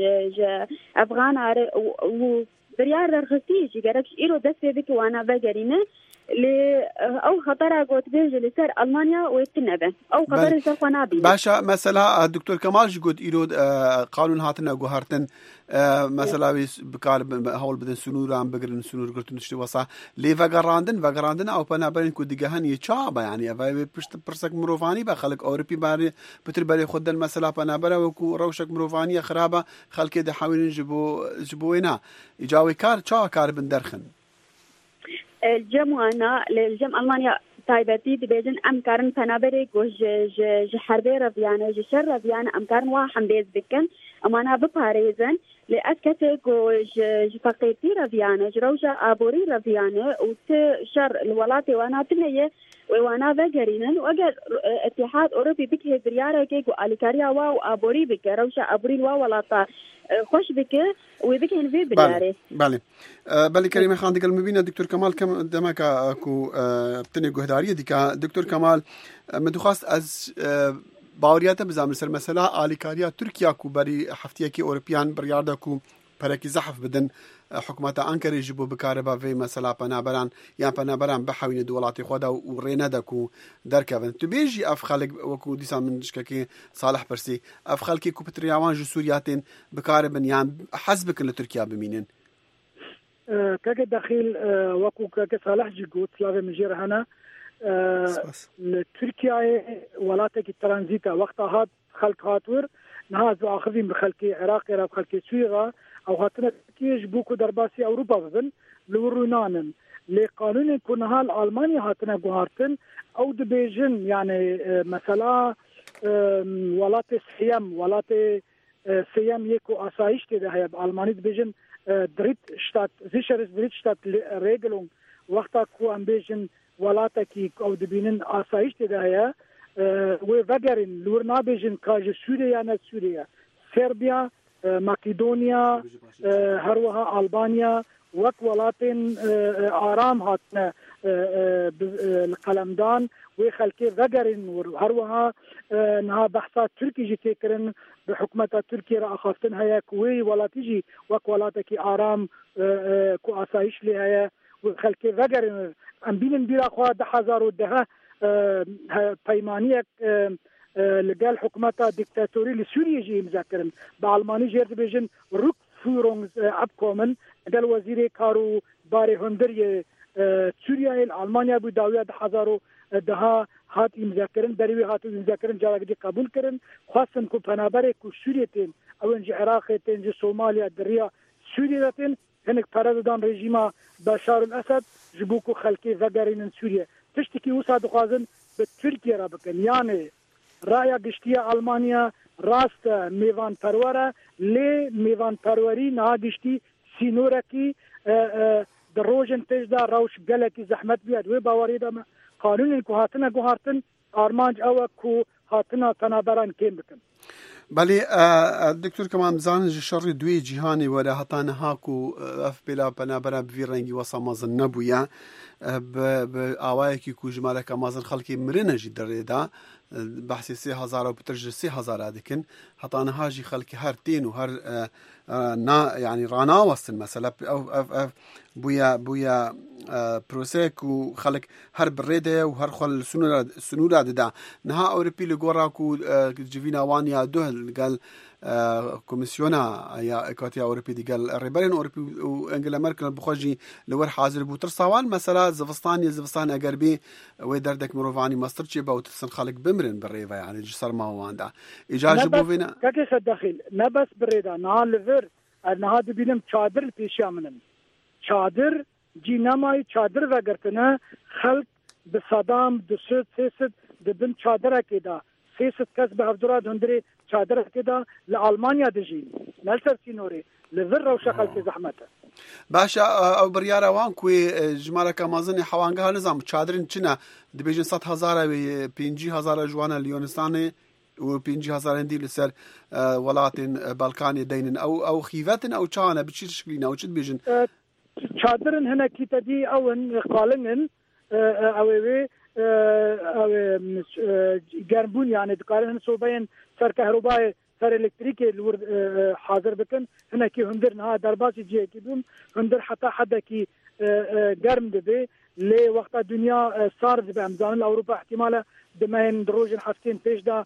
افغاناره وبريار درختي جركش ايرو دس بك وانا بجرينه ل او خطر قوت بيج لسر المانيا ويتنبه او خطر سر قنابي باشا مثلا الدكتور كمال جود ايرو قانون هاتنا غهرتن مثلا بكار هول بدن سنوران بقرن سنور قلتن شتي وصا لي فغراندن او بنابرين كوديغهن يچابا يعني باي برسك مروفاني بخلق اوربي باري بتر بري خد المساله بنابره وكو روشك مروفاني خرابه خلق دي حاولين جبوينا يجاوي كار بن درخن الجمعنا للجم ألمانيا تايبتي دبيجن أمكارن فنابري جو حربي رفيانة جو شر رفيانة أمكارن واحد بيز بكن أمانا بباريزن لأسكتي جو فقيتي رفيانة جروجا أبوري رفيانة وشر الولاتي وانا تنية وانا بجرينن واجر اتحاد أوروبي بكه بريارة كيكو أليكاريا واو أبوري بك روجا أبوري واو ولاتا خوش بك وبكه في بريارة بله كريمة خان دقل مبينا دكتور كمال كم دمك اكو بتني جهدارية ديكا دكتور كمال مدخواست از باورياته بزامل سر مسألة آليكاريا تركيا كو بري حفتية كي أوروبيان برياردا كو بركي زحف بدن حكومات أنكر يجيبوا بكاربا في مسألة بنابران يعني بنابران بحوين دولاتي خدا ورينادا كو دركبن تبيجي أفخالك وكو ديسان من شكاكي صالح برسي أفخالكي كو بترياوان جو سورياتين بكاربن يعني حسبك لتركيا بمينين كاك داخل وكو كاك صالح جيجوت سلافي مجير هنا تركيا ولاتك الترانزيتا وقتها هاد خلق هاتور نهاز آخرين بخلقي عراق راب خلقي سويغا أو هاتنا تركيا جبوكو درباسي أوروبا ببن لورونانن لقانون يكون هال ألمانيا هاتنا بوهارتن أو دبيجن يعني مثلا ولاتي سحيم ولاتي سیام یک آسایش که ده آلمانی بیشن دريت شتات sicheres دريت شتات Regelung وقتا کو ام بیشن ولاتا کی او دبینن آسایش ده هيا و وگرن لورنا بیشن کاج سوریا نه سوریا سربیا مقدونیا هروها البانیا وك ولاتن آرام هاتنا القلمدان وخلكي ذقرن وهروها نها بحثات تركي جي تكرن بحكمة تركيا را أخافتن هيا كوي ولا تجي وك ولاتكي آرام كو آسايش لي هيا وخلكي ذقرن أم بين بيرا خوا 10,000 بيمانيك لقال حكمتا ديكتاتوري لسوريا جي مذاكرن بعلماني جيرت بيجن روك فورونز abkommen قال وزير كارو باري هندري سوريا الالمانيا بو داويا 10,000 هات مذاكرن دري هات مذاكرن جاگدي قبول كرن خاصن كو بنابر كو سوريتين او انج عراقتين جو صوماليا دريا سوريتين هنك بردان رژیما بشار الاسد جبوكو خلقي زغارين سوريا تشتكي وساد خوازن بتركيا را بكن يعني رايا گشتيا المانيا راست میوان پروره لی میوان پروری نه گشتی سینورکی دروژن تجدا روش گلکی زحمت بیاد و باوری دم قانون کو هاتنا گوهارتن آرمانج او کو هاتنا تنابران کیم بکن بله دکتور کمان زان شر دوی جهانی ولا هتان هاکو اف بلا بنابرا بفيرنگي وصمازن نبويا بآوائكي كو جمالك مازن خلقي مرنجي دريدا بحثي 3,000 وبترجي 3,000 دكن هتان هاجي خلقي هر تين وهر نا يعني رانا وصل مثلا او بويا بروسيك وخلق هر بريده وهر خل سنودا دا نها اوربي لغوراكو جيفينا وانيا دوهل قال كوميسيونا يا اكواتيا اوربي دي قال ريبرين اوربي وانجلا ميركل بخوجي لور حاضر بوترساوان مثلا زفستان اغربي ويدردك مروفاني ماسترشي باوتسن خلق بمرن بالريفا يعني جسر ما واندا ايجاج بوفينا كاكي صدخيل نبس بريدا نهار لفر نهار دبينم چادر پیشا منن چادر جی نمای چادر وگرتنه خلق بصدام دسوت سيست دبن چادر كده سيست کس به هفدراد هندري چادر كده لألمانيا دجي نلسر سينوري لذر وشخل في زحمته باشا او بريارا وان كوي جمالك مازني حوانگها نظام چادرين چنا دبيجن 100,000 و 50,000 جوانا ليونستاني و 50,000 هندي لسر ولاتن بالكاني دينن او خيفتن او چانا بچير شكلين او چد بيجن چادرن هنا كيتدي او قالنن او گرمبون يعني دكارن صوبين سر كهرباء سر الكتريك الورد حاضر بكن هنا كي هندرنا درباسي جي كيدوم هندر حتى حدا كي گرم دبي لي وقت الدنيا صار بامزان الاوروبا احتمال دمين دروجن حفتين پیش دا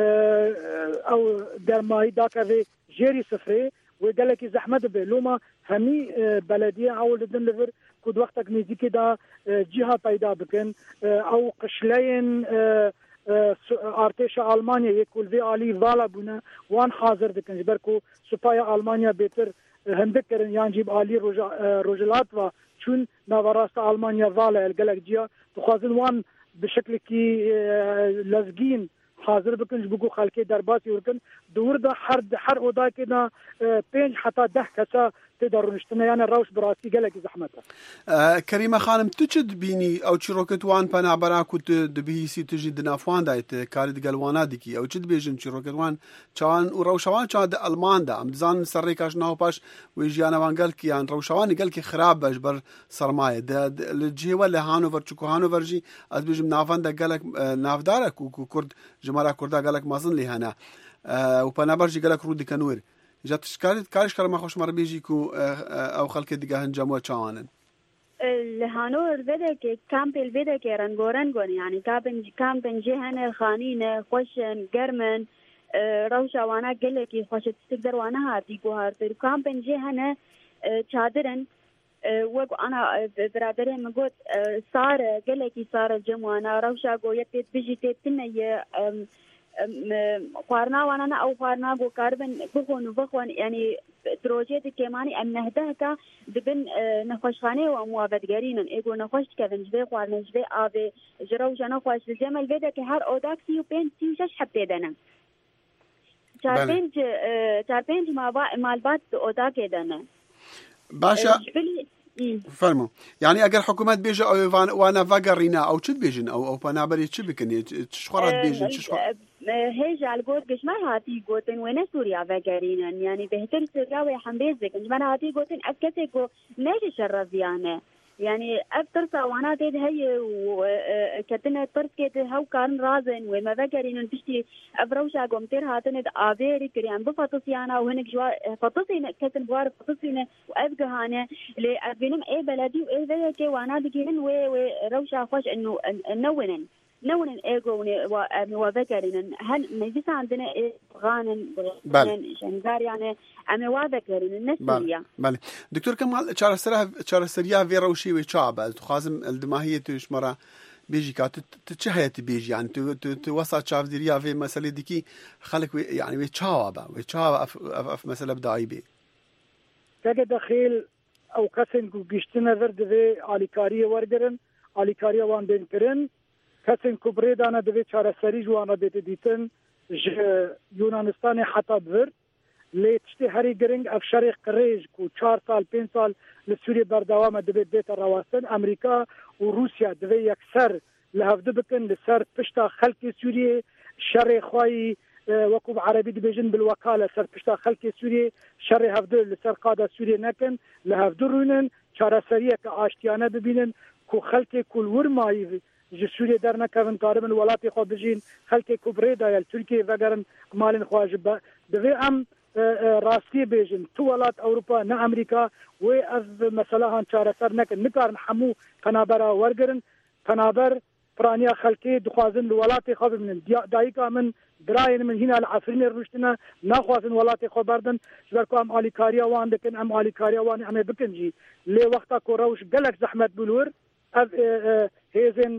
او گرماي داكا جيري صفري وقال لك زحمه بلوما همي بلديه اول دن لفر كود وقتك نزيكي دا جهه پیدا بكن او قشلين ارتش المانيا يكول في علي فالا بنا وان حاضر دكن جبركو سپايا المانيا بيتر هندكرن يانجيب علي روجلات و چون ناوراست المانيا فالا الجلك جيا تخازن وان بشكل كي لزقين حاضر بكن جبكو خلكي درباسي وركن دور دا حر اودا كده 5 حتى 10 كسا تقدروا نشتنا يعني الروش براسي قالك زحمته كريمه خانم تجد بيني او تشروكت وان بنا براكو دبيسي تجد نافوان دايت كارد قلوانا ديكي او تجد بيجن تشروكت وان چوان وروشوان چاد المان دا امزان سريكاش ناو باش ويجيانا وان قالك يعني روشوان قالك خراب باش بر سرمايه ده الجي ولا هانوفر تشكو هانوفر جي از بيجم نافان دا قالك نافدارك وكرد جمارا كردا قالك مازن لي هنا وبنا برجي قالك رودي كنور جات شكارت كارش كرما خوش مر بيجيكو او خلك دغه هنجمو چوانن الهانور بدك كامبل بدك رنغورنغون يعني كامبن جهن خانين خوشن جرمن روشا وانا قلكي خوش تقدر وانا هاتي جوهر كامبن جهن چادرن وقو انا برادري مقول صار قلكي صار جموانا روشا جو يتت بيجي تتنيه خوارنا وانا او خوارنا جو كاربن بخون يعني بروجيت كماني ام نهدهكا دبن نخوشخانه وموافدگرين ايگو نخوش كفن جبه خوارنا جبه آبه جرو جانا خوش الجمل بيدا که هر اوداكسي و 5 36 حبته دنا چار پنج مالبات اودا كدنا باشا فرمو يعني اگر حكومت بيجي او وانا فاقرينا او چد بيجن او بنابري چ بكني تشخرات بيجن هيج على قول كشمر هاتي قوتن وين سوريا فاقرينا يعني بهتر سوريا وحمبيزك كشمر هاتي قوتن اكتكو نيجي شرزيانه يعني أكثر سوانات هي وكتنا تركت هاو كان رازن وما ذكرين بشتي أبروشا قمتر هاتنا آبيري كريان بفطسيانا وهنك جوا فطسينا كتن بوار فطسينا وأبقهانا لأبينم أي بلدي وأي ذكي وانا دكينن وروشا خوش إنه نونن إيجو وذكرين هل مجلس عندنا غانن شنزار يعني أنا وذكرين النسية. بله دكتور كمال چارەسەریا vê rewşê wê çawa be dixwazim eldimahiyê tu ji me re bêjî ka tu çi heye tu bêjî yani tu wesa çavdîriya vê meselê dikî xelek wê yani wê çawa be wê çawa ev mesele bi dayî bê tege dexîl ew kesên ku giştine vir divê alîkariyê wergirin alîkariya wan bên kirin kesên ku birêdane divê çareserî ji wan re bête dîtin ji Yunanistanê heta vir لێ تشتê herî giring ev şerê qirêj ku 4 sal 5 sal li Sûriyê berdewam e divê bête rawastin Amerîka û Rûsya divê yekser li hevdî bikin li ser pişta xelkê Sûriyê şerê xwayî wekû bi Erebî dibêjin bilwekale ser pişta xelkê Sûriyê şerê hevdî li ser qada Sûriyê nekin li hevdî rûnin çareseriyeke aştiyane bibînin ku xelkê ku li wirmayî ji Sûriyê dernekevin karibin welatê xwe bijîn xelkê ku birêda li Tirkiyeyê vegerin malên xwe ji divê em راستي بيجن توالات أوروبا نا أمريكا وأز مسألة چارەسەر نكن نكارن حمو تنابرا ورگرن تنابر فرانيا خلقي دخوازن لولاتي خاضر من دايكا من دراين من هنا العفرين الرشتنا ناخوازن ولاتي خبردن جبركو ام آليكاريا وان دكن ام آليكاريا وان ام بكنجي لي وقتا كوروش قلق زحمت بلور هيزن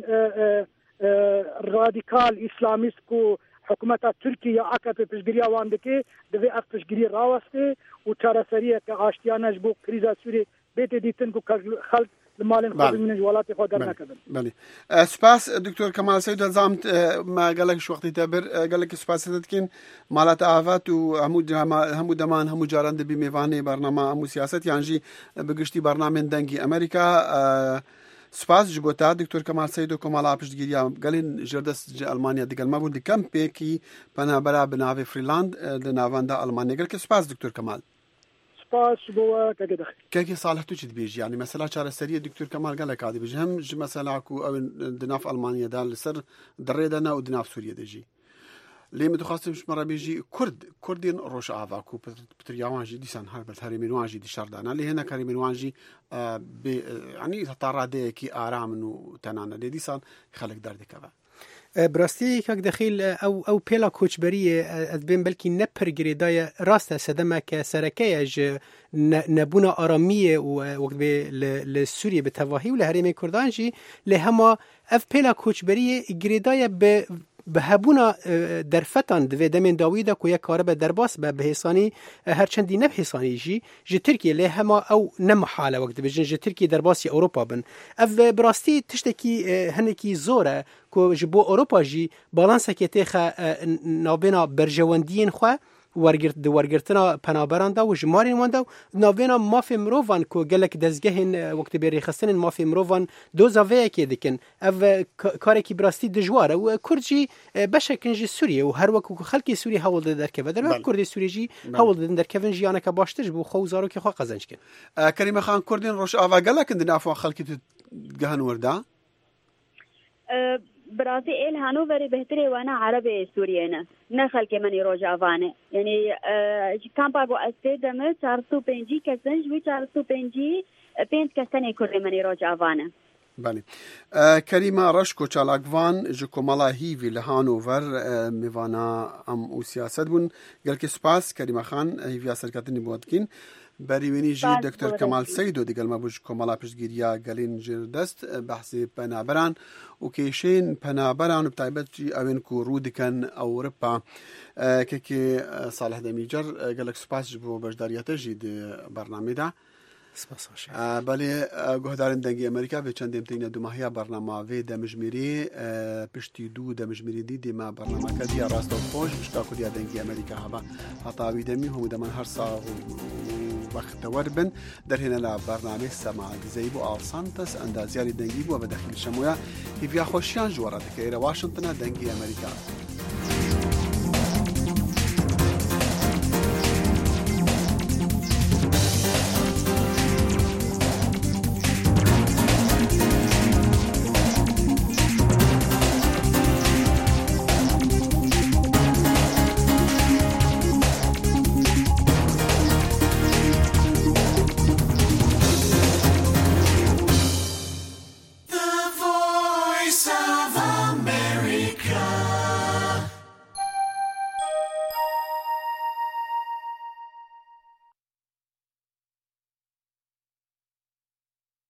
راديكال إسلاميست كو حکومت ترکیه AKP پشگیری وان دکه دوی اف پشگیری راوسته و چارەسەریه که آشتیانش بو کریزا سوری بیت دیتن کو خلق لمالن خود من جوالات خود در نکردن. بله. سپاس دکتر کمال سید زامت ما قالك شو وقتی تبر قالك سپاس دتکن مالات آفات و همو دمان همو جارند بی میوانه برنامه همو سیاست یعنی بگشتی برنامه دنگی امریکا سپاس جبوتا دکتور کمال سیدو کمالا پشتگیریا گلین جردس المانیا دیگل ما بود کم پیکی پنا برا بناوی فریلاند لناواندا المانیا گل که سپاس دکتور کمال سپاس بوا كي صالحتو چت بيجي يعني مثلا چارەسەریە دکتور کمال گلک عادي بيجي هم مثلا کو او دناف المانیا دال سر دريدنا و دناف سوريا دجي ليه متخصص مرة بيجي كردين روش آفاكو بترياوانجي ديسان هربت هرمين واجي دي شردانا اللي هنا كريمين واجي يعني تطارا دي كي آرام و تنانا دي ديسان خلق دردي كذا براستی که دخیل او پیلا کوچبری از بین بلکی نپر گریدای راست سدما که سرکه اج نبونا آرامیه و وقت به لسوریه به تواهی و لحریم کردانجی لهما اف پیلا کوچبری گریدای به هبونا درفتان دوی دمین داویدا که یک کار به درباس به بهسانی هرچندی نه بهسانی جی ترکیه له هما او نمحاله وقت بجن جی ترکیه درباسی اروپا بن اف براستی تشتکی هنکی زوره که جبو اروپا جی بالانس که تخ نابینا برجواندین خو ورگرتنا پنابران دا و جمارین وان دا ناوینا مافی مروفان که گلک دزگهین وقت بری خستن مافی مروفان دو زاویه که دکن او کاری که براستی دجواره و کردجی بشکنجی سوریه و هر وقت خلکی سوریه حول ده درکه و در وقت کردی سوریه جی حول ده درکه ون جیانه که باشتر بو خوزارو که خواه قزنج کن کریم خان کردین روش آوا گلک اندن افوان خلکی تو گهن ورده براسي إل هانوفر بهتري وأنا عربي سورينا نخل كمان يروج أفانه يعني كان باقو أستدمر 405 كسنج و 405 5 كسنة كل من يروج أفانه. بله. کریما رشکو چالاگوان جکومالا هیوی لهانوور میوانا ام او سیاست بون گل که سپاس کریما خان هیوی اثرکتنی بودکین بریوینی جی دکتر کمال سیدو دیگل ما بوش کمالا پشتگیریا گلین جردست بحثی پنابران و کیشین پنابران و بتایبت جی اوین کو رودکن اوروپا که صالح دمیجر گلک سپاس جبو بجداریت جی دی برنامه دا بله گهدارن دنگی امریکا به چند امتحان دو ماهی برنامه و دمجمیری پشتی دو دمجمیری دی ما برنامه کدی راست و پوش بشتا کدی دنگی امریکا هوا حتی ویدمی هم دمان هر سال وقت وربن در هنا لا برنامه سماع زيبو آلسانتس اندازياري دنگيبو و داخل شمويا هيفيا خوشيان جوارات كيرا واشنطن دنگي امريكا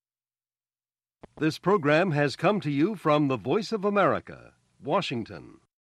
This program has come to you from the Voice of America, Washington.